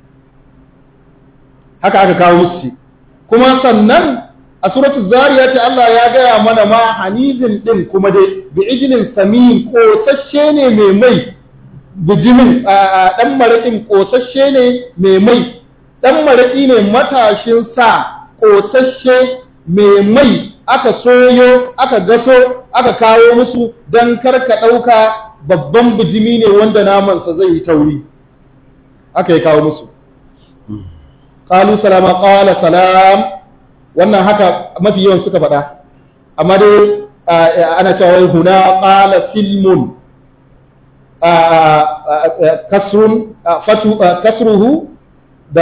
Haka aka kawo musu shi. Kuma sannan a suratul zariyat Allah ya gaya mana ma hanizin din kuma dai bi ijlin samin kosasshe ne mai mai, bijimin dan marakin kosasshe ne mai mai, dan maraki ne matashin sa kosasshe mai mai, aka soyo aka gaso aka kawo musu dan karka dauka babban bijimi ne wanda namansa zai yi tauri, aka yi kawo musu. qalu salama qala salam, wannan haka mafi yawan suka faɗa, amma dai ana cewa huna qala silmun kasrun kasruhu da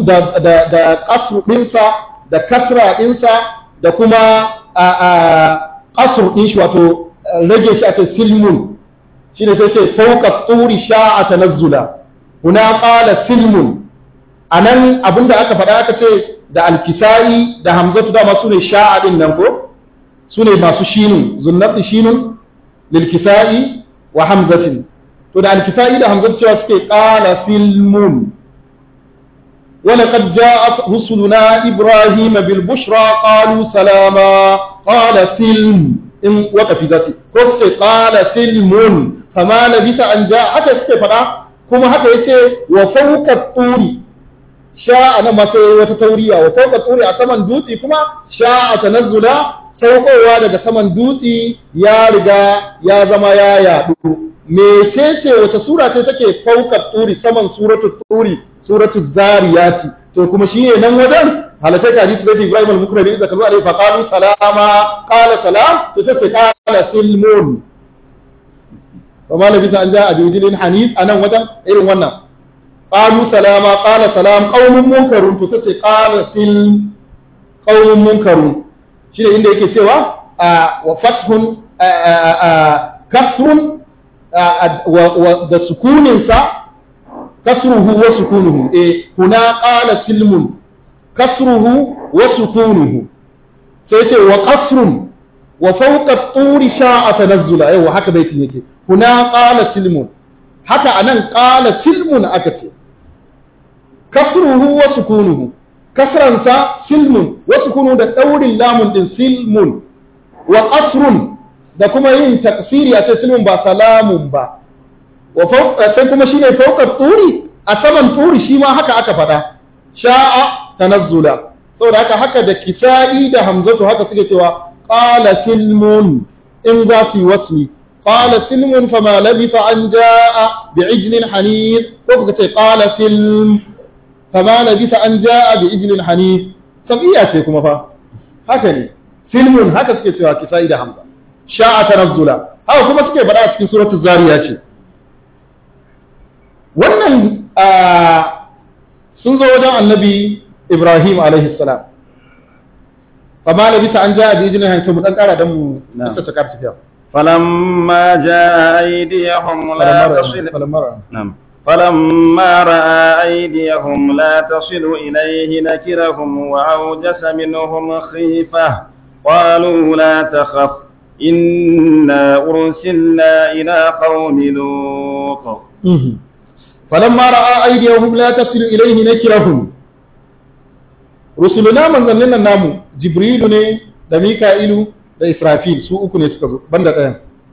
kasru dinsa da kasra dinsa da kuma kasru din shi wato rage shi ake silmun, shine sai ce fawqa turi sha'a tanazzula. Huna qala silmun, anan abinda aka faɗa aka ce da alkisai da hamzatu dama su ne sha'a din nan ko su ne masu shinun, zunnatu shinun lilkisai wa hamzatin. To da alkisai da hamzatu cewa suke qala silmun. ولقد جاءت رسلنا إبراهيم بالبشرى قالوا سلاما قال سلم إن وقف ذاتي قال سلم فما لبث أن جاء حتى استفرا كما حتى يتي وفوق الطور sha'a na masu wata tauriya wa fauka tsuri a saman dutse kuma sha'a tanazzula, saukowa daga saman dutse ya riga ya zama ya yaɗu. Mecece wata sura ce take fauka tsuri saman suratul tsuri, suratul zariyati. To kuma shi ne nan wajen halatai ka hadisi da Ibrahim al-Mukrami da kalu alaihi fa qalu salama qala salam, to sai qala silmun. Wa ma labisa an ja'a bi wajhin hanif anan wajen irin wannan. قالوا سلاما قال سلام قوم منكرون to sai qala sil qaumun munkarun, shine inda yake cewa wa fathun kasrun da sukunin sa kasruhu wa sukunuhu huna qala silmun kasruhu wa sukunuhu, sai ce wa qasrun wa fawqa at-turi sha'a tanazzula. Yau haka baitin yake, huna qala silmun, haka anan qala silmun aka ce kasruhu wa sukunuhu, kasransa silmun wa sukunuhu da daurin lamun din silmun, wa qasrun da kuma yin taksiri a ce silmun ba salamun ba, wa sai kuma shine fawqa turi a saman turi shi ma haka aka fada sha'a tanazzula. saboda haka da kisa'i da hamzatu haka suke cewa qala silmun in za su yi wasli. قال سلم فما لبث أن جاء بعجل حنيذ، وقت قال سلم فما لبث أن جاء بعجل حنيذ. سبيعة كما فا هكذا سلم هكذا سكي كسائد حمزة شاء تنزلا. هذا كما سكي بدأت في سورة الزاريات. wannan sun zo wajen annabi Ibrahim alaihi salam, fama labisa an ja'a bi ijlin hanif, mu dan kara dan mu ta kar tafiya. فلما جاء أيديهم لا تصل فلما رأى أيديهم لا تصل إليه نكرهم وأوجس منهم خيفة قالوا لا تخف إنا أرسلنا إلى قوم لوط فلما رأى أيديهم لا تصل إليه نكرهم رسلنا من ظننا نامو جبريل ne da Mika'ilu da Israfil su uku ne suka zo banda ɗayan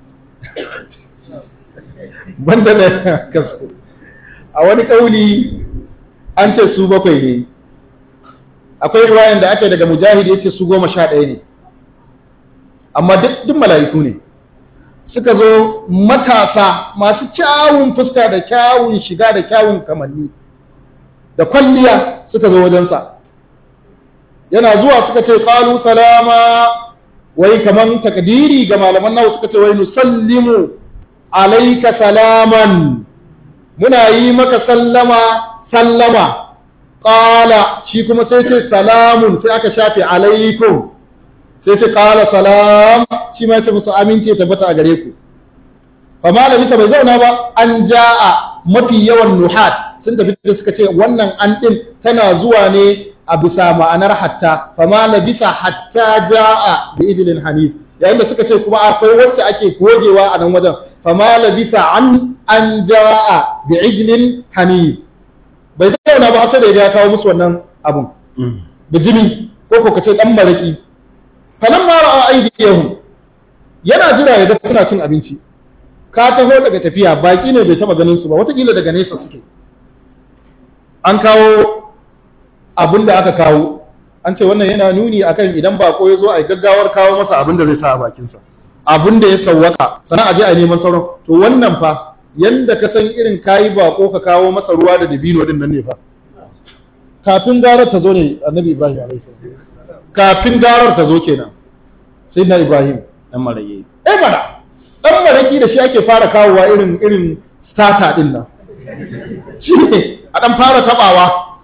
kasko a wani kauli an ce su 7 ne akwai riwayan da aka yi daga Mujahid yace su 11 ne amma duk mala'iku ne suka zo matasa masu kyawun fuska da kyawun shiga da kyawun kamanni da kwalliya suka zo wajensa yana zuwa suka ce qalu salama wai kaman takdiri ga malaman nawa suka ce wai nusallimu alayka salaman muna yi maka sallama qala shi kuma sai ce salamun sai aka shafe alaikum sai ce qala salam shi ma ya ce musu aminci ya tabbata a gare ku fa malami bai zauna ba an jaa mafi yawan nuhat sun tafi da suka ce wannan an din tana zuwa ne a bisa ma'anar hatta fa malabisa hatta jaa bi idlin hanif yayin da suka ce kuma akwai wacce ake gogewa a nan wajen fa malabisa an jaa bi idlin hanif bai zauna ba sai da ya kawo musu wannan abun bijimi ko kace dan maraki falamma ra'a aydiyahum yana jira ya ga suna cin abinci ka taho daga tafiya baki ne bai taba ganin su ba watakila daga nesa suke an kawo abinda aka kawo an ce wannan yana nuni akan idan bako ya zo a gaggawar kawo masa abinda zai sa a bakinsa abinda ya sawwaka sannan a je a neman sauran to wannan fa yanda ka san irin kayi bako ka kawo masa ruwa da dabino din nan ne fa kafin garar ta zo ne annabi Ibrahim alaihi salam kafin garar ta zo kenan sai na Ibrahim dan marage mana dan maraki da shi ake fara kawowa irin starter din nan shi ne a dan fara tabawa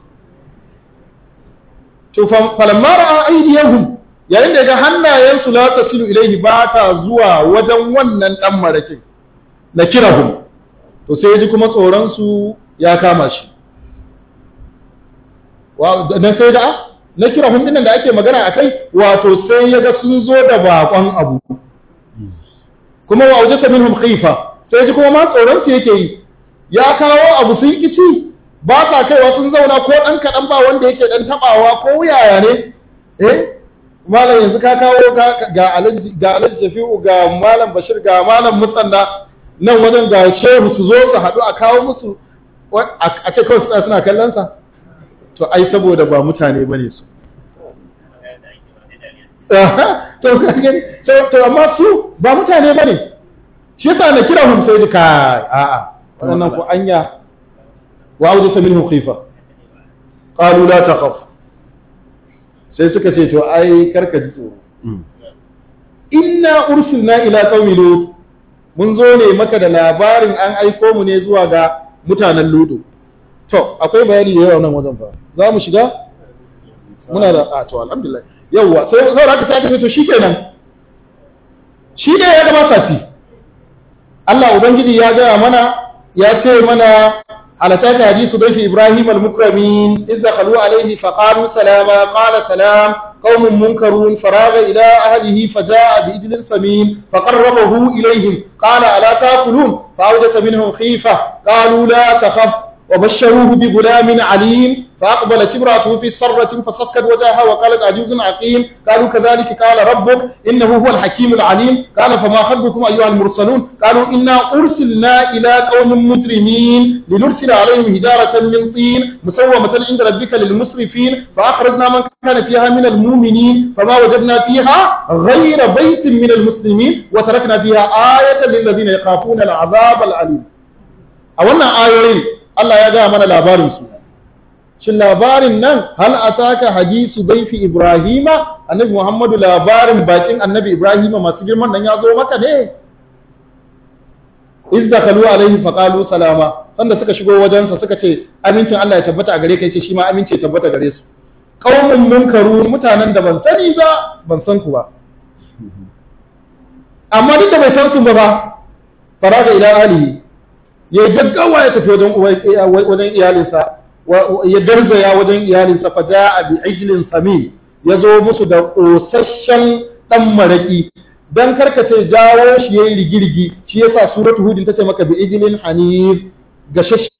to falamma ra'a aydiyahum yayin da ga hannayensu la tasilu ilaihi ba ta zuwa wajen wannan dan marakin na kirahum to sai ji kuma tsoron su ya kama shi wa dan sai da na kirahum dinnan da ake magana akai wato sai ya ga sun zo da bakon abu kuma wa wajasa minhum khifa sai ji kuma ma tsoron su yake yi ya kawo abu sun kici ba sa kaiwa sun zauna ko dan kadan ba wanda yake dan tabawa ko yaya ne malam yanzu ka kawo ga Alhaji Shafi'u ga malam Bashir ga malam Musanna nan wajen ga shehu su zo su hadu a kawo musu a ce kawai suna kallon sa to ai saboda ba mutane bane su to amma su ba mutane bane shi yasa na kira hum sai ka a'a wannan ko anya wa awjasa minhu khifa qalu la takhaf sai suka ce to ai karka ji tsoro inna ursilna ila qaumi lut mun zo ne maka da labarin an aiko mu ne zuwa ga mutanen lutu to akwai bayani da yawa nan wajen fa za mu shiga muna da to alhamdulillah yawa sai haka sai aka ce to shikenan shi ne ya gaba sati Allah ubangiji ya ga mana ya ce mana على حديث ضيف إبراهيم المكرمين إذ دخلوا عليه فقالوا سلاما قال سلام قوم منكرون فراغ إلى أهله فجاء بإجل سمين فقربه إليهم قال ألا تأكلون فأوجس منهم خيفة قالوا لا تخف وبشروه بغلام عليم فأقبلت امرأته في صرة فصكت وجهها وقالت عجوز عقيم قالوا كذلك قال ربك إنه هو الحكيم العليم قال فما خطبكم أيها المرسلون قالوا إنا أرسلنا إلى قوم مجرمين لنرسل عليهم حجارة من طين مسومة عند ربك للمسرفين فأخرجنا من كان فيها من المؤمنين فما وجدنا فيها غير بيت من المسلمين وتركنا فيها آية للذين يخافون العذاب العليم أولنا آيين الله يجا من labarin su shin labarin nan hal ataka hadisu dayfi ibrahima annabi muhammadu labarin bakin annabi ibrahima masu girman nan ya zo maka ne iz dakhalu alaihi faqalu salama sanda suka shigo wajensa suka ce amincin Allah ya tabbata a gare ka yace shi ma aminci ya tabbata gare su qaumun munkaru mutanen da ban sani ba ban san ku ba amma duk da bai san su ba faraga ila alihi ya gaggawa ya tafi wajen iyalinsa ya garzaya wajen iyalinsa fa ja'a bi ijlin samin ya zo musu da kosasshen dan maraki dan karkace jawo shi yayi rigirgi shi yasa suratu hud ta ce maka bi ijlin hanif gashashe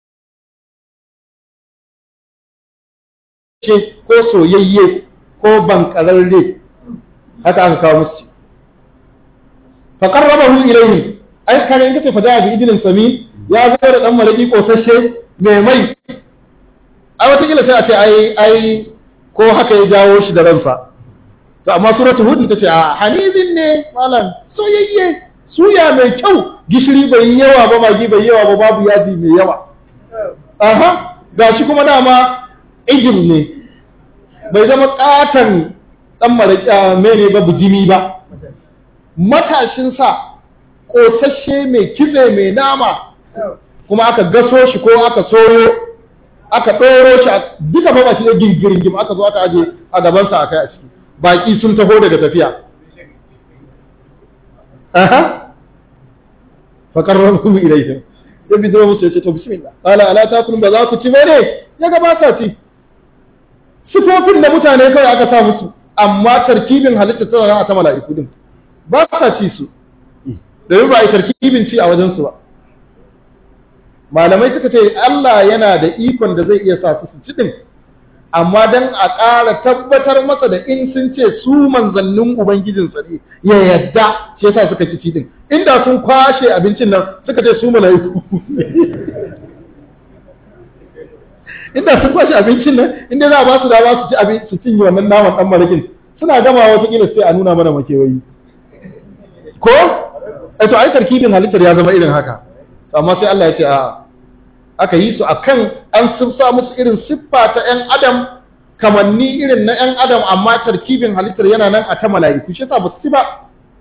ko soyayye ko bankararre haka aka kawo musu fa qarrabahu ilayhim ai kare in kace fa ja'a bi ijlin samin ya zo da dan maraki kosasshe mai ai wata kila sai a ce ai ko haka ya jawo shi da ransa to amma suratul hud tace a hanizin ne malam soyayye suya mai kyau gishiri bai yawa ba magi bai yawa ba babu yaji mai yawa aha gashi kuma dama ijim ne bai zama katan dan maraka mene ba bujimi ba matashin sa kosasshe mai kitse mai nama kuma aka gaso shi ko aka soyo aka ɗoro shi duka ba shi da gingiringim aka zo aka aje a gabansa a kai a ciki baƙi sun taho daga tafiya aha faƙarrabu ilaihim ya bi zama musu ya ce to bismillah qala ala takulun ba za ku ci bane ya ga ba sa ci sifofin da mutane kawai aka sa musu amma tarkibin halitta tana nan a ta mala'iku din ba sa ci su domin ba a yi tarkibin ci a wajen su ba malamai suka ce Allah yana da ikon da zai iya sa su ci din amma dan a ƙara tabbatar masa da in sun ce su manzannin ubangijinsa ne ya yadda shi yasa suka ci din inda sun kwashe abincin nan suka ce su mala'iku inda sun kwashe abincin nan inda za a ba su dama su ci abin su cinye wannan naman dan marakin suna gama wata kila sai a nuna mana makewayi ko to ai tarkibin halittar ya zama irin haka amma sai Allah ya ce a'a aka yi su akan an siffa musu irin siffa ta ‘yan adam kamanni irin na ‘yan adam amma tarkibin halittar yana nan a ta mala'iku shi sa ba su ba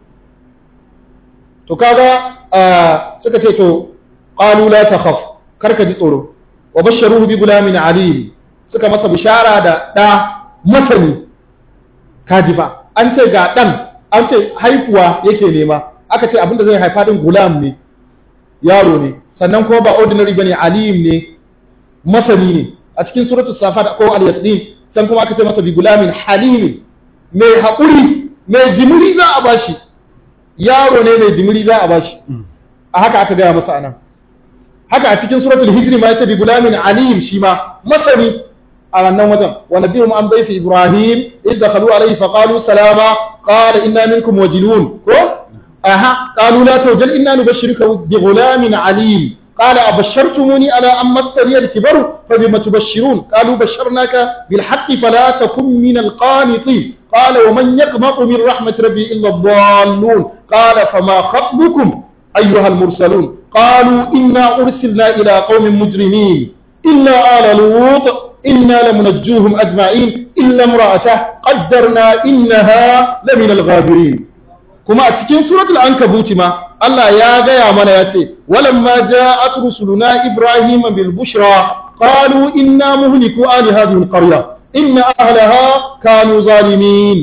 to kaga suka ce to qalu la takhaf karka ji tsoro wa basharuhu bi gulamin alim suka masa bishara da masani kaji ba an ce ga an ce haifuwa yake nema aka ce abinda zai haifa din gulam ne yaro ne sannan kuma ba ordinary bane alim ne masani ne a cikin suratul safat ko al-yasin san kuma aka ce masa bi gulamin halim mai haƙuri mai jimiri za a bashi yaro ne mai jimiri za a bashi a haka aka gaya masa anan haka a cikin suratul hijri ma yace bi gulamin alim shi ma masani a wannan wajen wa nabiyyu an bayfi ibrahim idza khalu alayhi fa qalu salama qala inna minkum wajilun ko aha qalu la tawjal inna nubashshiruka bi ghulamin alim قال أبشرتموني على أن مسني الكبر فبما تبشرون قالوا بشرناك بالحق فلا تكن من القانطين قال ومن يقنط من رحمة ربي إلا الضالون قال فما خطبكم أيها المرسلون قالوا إنا أرسلنا إلى قوم مجرمين إلا آل لوط إنا لمنجوهم أجمعين إلا امرأته قدرنا إنها لمن الغابرين كما أتكين سورة العنكبوت ما الله يا غيا من ياتي ولما جاءت رسلنا إبراهيم بالبشرى قالوا إنا مهلكوا آل هذه القرية إن أهلها كانوا ظالمين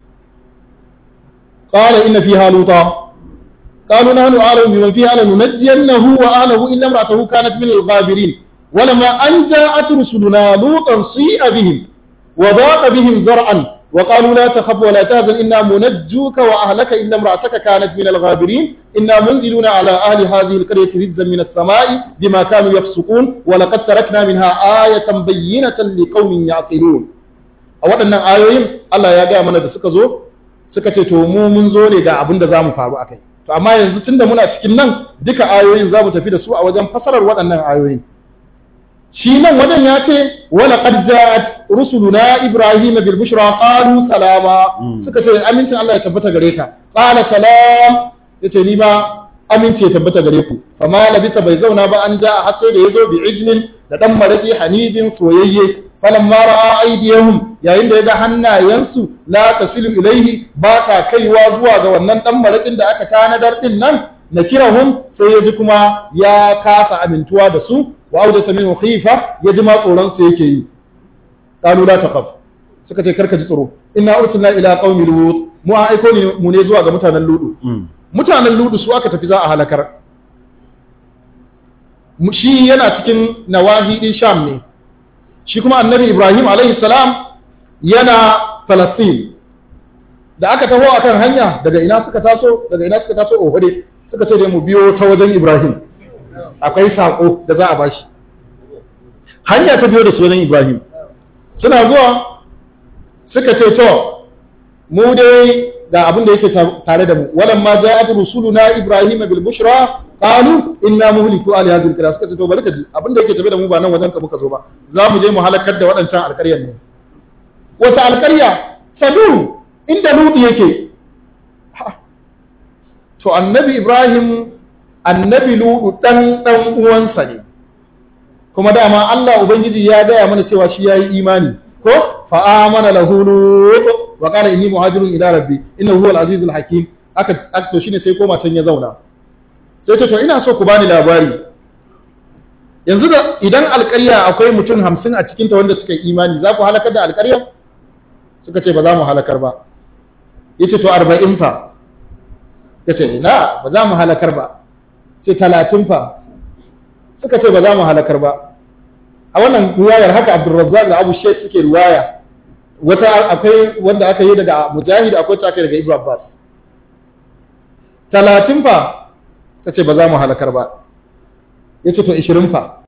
قال إن فيها لوطا قالوا نحن أعلم بمن فيها لننجينه وأهله إلا امرأته كانت من الغابرين ولما أن جاءت رسلنا لوطا سيء بهم وضاق بهم ذرعا وقالوا لا تخف ولا تهزن إنا منجوك وأهلك إلا امرأتك كانت من الغابرين إنا منزلون على أهل هذه القرية رجزا من السماء بما كانوا يفسقون ولقد تركنا منها آية بينة لقوم يعقلون أولا آيوين الله يا جماعة من السكزو سكتي mu mun zo ne da abin da zamu faru akai to amma yanzu tunda muna cikin nan duka ayoyin zamu tafi da su a wajen fasarar waɗannan ayoyin shi nan wajen ya ce wala qad ja'at rusuluna ibrahima bil bushra qalu salama suka ce amincin Allah ya tabbata gare ka qala salam yace ni ba aminci ya tabbata gare ku fama labisa bai zauna ba an ja'a har sai da yazo bi ijlin da dan maraki hanidin soyayye falamma ra'a aydiyahum yayin da yaga hannayensu la tasilu ilaihi ba ta kaiwa zuwa ga wannan dan marakin da aka tanadar din nan nakirahum sai yaji kuma ya kasa amintuwa da su wa aujasa minhu khifa yaji ma tsoron sa yake yi qalu la taqaf suka ce karka ji tsoro inna ursilna ila qaumi lut mu aiko ne mu ne zuwa ga mutanen ludu mutanen ludu su aka tafi za a halakar. Shi yana cikin nawahi din sham ne, shi kuma annabi ibrahim alaihi salam yana falastin. Da aka taho akan hanya, daga ina suka taso ohode, suka ce dai mu biyo ta wajen ibrahim, akwai sako da za a bashi. Hanya ta biyo da su wajen ibrahim, suna zuwa suka ce to mu dai ga abin da yake tare da mu, walamma ja'at rusuluna ibrahim bil bushra qalu inna muhliku ahli hadhihi alqarya. Suka ce to bari ka ji abin da yake tafe da mu ba nan wajen ka muka zo ba, za mu je mu halakar da waɗancan alƙaryar ne. Wata alƙarya? Sadu, inda Lutu yake. To annabi ibrahim, annabi Lutu dan uwansa ne, kuma dama Allah ubangiji ya gaya mana cewa shi yayi imani ko fa amana lahu Lut wa qala inni muhajirun ila rabbi innahu huwal azizul hakim. Aka to shine sai koma can ya zauna, sai ce to ina so ku bani labari yanzu da idan alƙarya akwai mutum 50 a cikin ta wanda suka yi imani, za ku halakar da alƙarya? Suka ce ba za mu halakar ba. Yace to 40 fa? Yace ina ba za mu halakar ba. Ce 30 fa? Suka ce ba za mu halakar ba. A wannan riwayar haka Abdurrazzaq da Abu Shaykh suke riwaya. Wata akwai wanda aka yi daga Mujahid, akwai ta aka yi daga Ibn Abbas. 30 fa? Suka ce ba za mu halakar ba. Yace to 20 fa?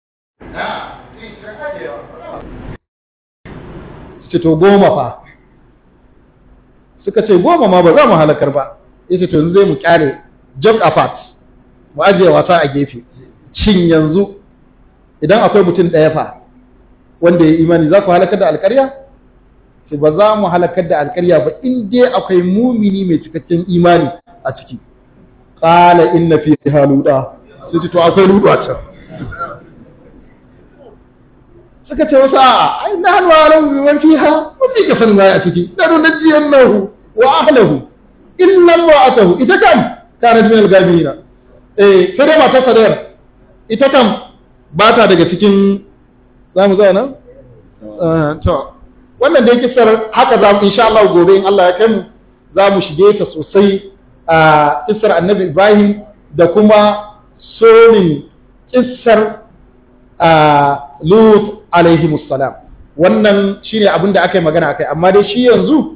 Suka ce to 10 fa? Suka ce 10 ma ba za mu halakar ba. Yace to yanzu zai mu kyale, joke apart, mu ajiye wasa a gefe. Shin yanzu idan akwai mutum ɗaya fa wanda ya imani, za ku halakar da alƙarya? Sai ba za mu halakar da alƙarya ba in dai akwai mumini mai cikakken imani a ciki. Qala inna fiha luda. Sai ce to akwai ludu a can. Suka ce wasu a'a ai na hannu alam bi man fiha, mun fi ka sanin a ciki. Da don najiyannahu wa ahlihi illa ra'atuhu, ita kam kanat min al-ghabirin. Sai dai matarsa da ita kam ba ta daga cikin, za mu zauna? To wannan dai kisar haka za mu insha Allah gobe in Allah ya kai mu za mu shige ta sosai a kisar annabi Ibrahim da kuma sonin kisar Lut alaihi musallam. Wannan shine abin da aka yi magana akai, amma dai shi yanzu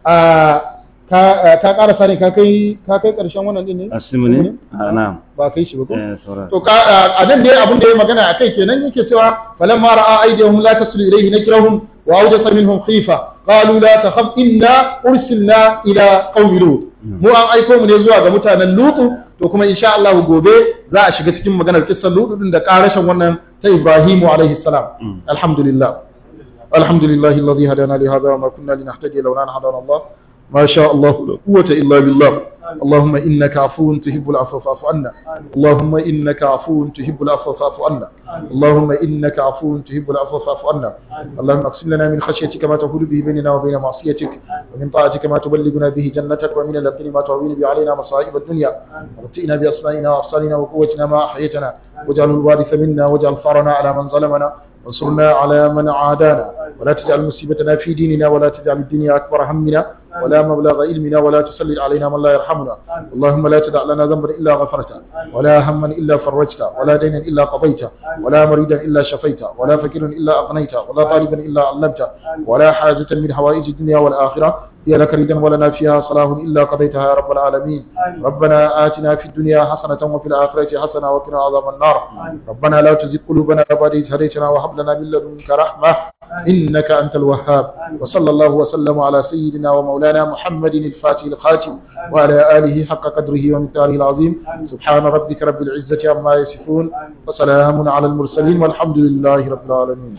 ka karasa ne, ka kai karshen wannan din ne? Asimu ne? Na'am. Ba kai shi ba ko? To a nan dai abin da ya magana akai kenan yake cewa falamma ra'a aydihum la taslu ilayhi nakirahum wa awjasa minhum khifa qalu la takhaf inna ursilna ila qaumi lut. Mu an aiko mu ne zuwa ga mutanen Lutu, to kuma insha Allah gobe za a shiga cikin maganar kissan Lutu din da karashin wannan ta Ibrahim alaihi salam. Alhamdulillah. Alhamdulillahi alladhi hadana li hadha wa ma kunna linahtadiya lawla an hadana Allah. ما شاء الله لا قوة إلا بالله. اللهم إنك عفو تحب العفو فاعف عنا. اللهم إنك عفو تحب العفو فاعف عنا. اللهم إنك عفو تحب العفو فاعف عنا. اللهم اقسم لنا من خشيتك ما تحول به بيننا وبين معصيتك، ومن طاعتك ما تبلغنا به جنتك، ومن اليقين ما تهون به علينا مصائب الدنيا، ومتئنا بأسمائنا وأبصارنا وقوتنا ما أحييتنا، واجعل الوارث منا، واجعل ثارنا على من ظلمنا، وانصرنا على من عادانا، ولا تجعل مصيبتنا في ديننا، ولا تجعل الدنيا أكبر همنا ولا مبلغ علمنا، ولا تسلط علينا من لا يرحمنا. اللهم لا تدع لنا ذنبا إلا غفرته، ولا هما إلا فرجته، ولا دينا إلا قضيته، ولا مريدا إلا شفيته، ولا فقيرا إلا أغنيته، ولا طالبا إلا علمته، ولا حاجة من حوائج الدنيا والآخرة هي لك ردا ولنا فيها صلاح إلا قضيتها يا رب العالمين. ربنا آتنا في الدنيا حسنة وفي الآخرة حسنة وقنا عذاب النار. ربنا لا تزغ قلوبنا بعد إذ هديتنا وهب لنا من لدنك رحمة إنك أنت الوهاب. وصلى الله وسلم على سيدنا ومولانا محمد الفاتح الخاتم وعلى آله حق قدره ومقداره العظيم. سبحان ربك رب العزة عما يصفون وسلام على المرسلين والحمد لله رب العالمين.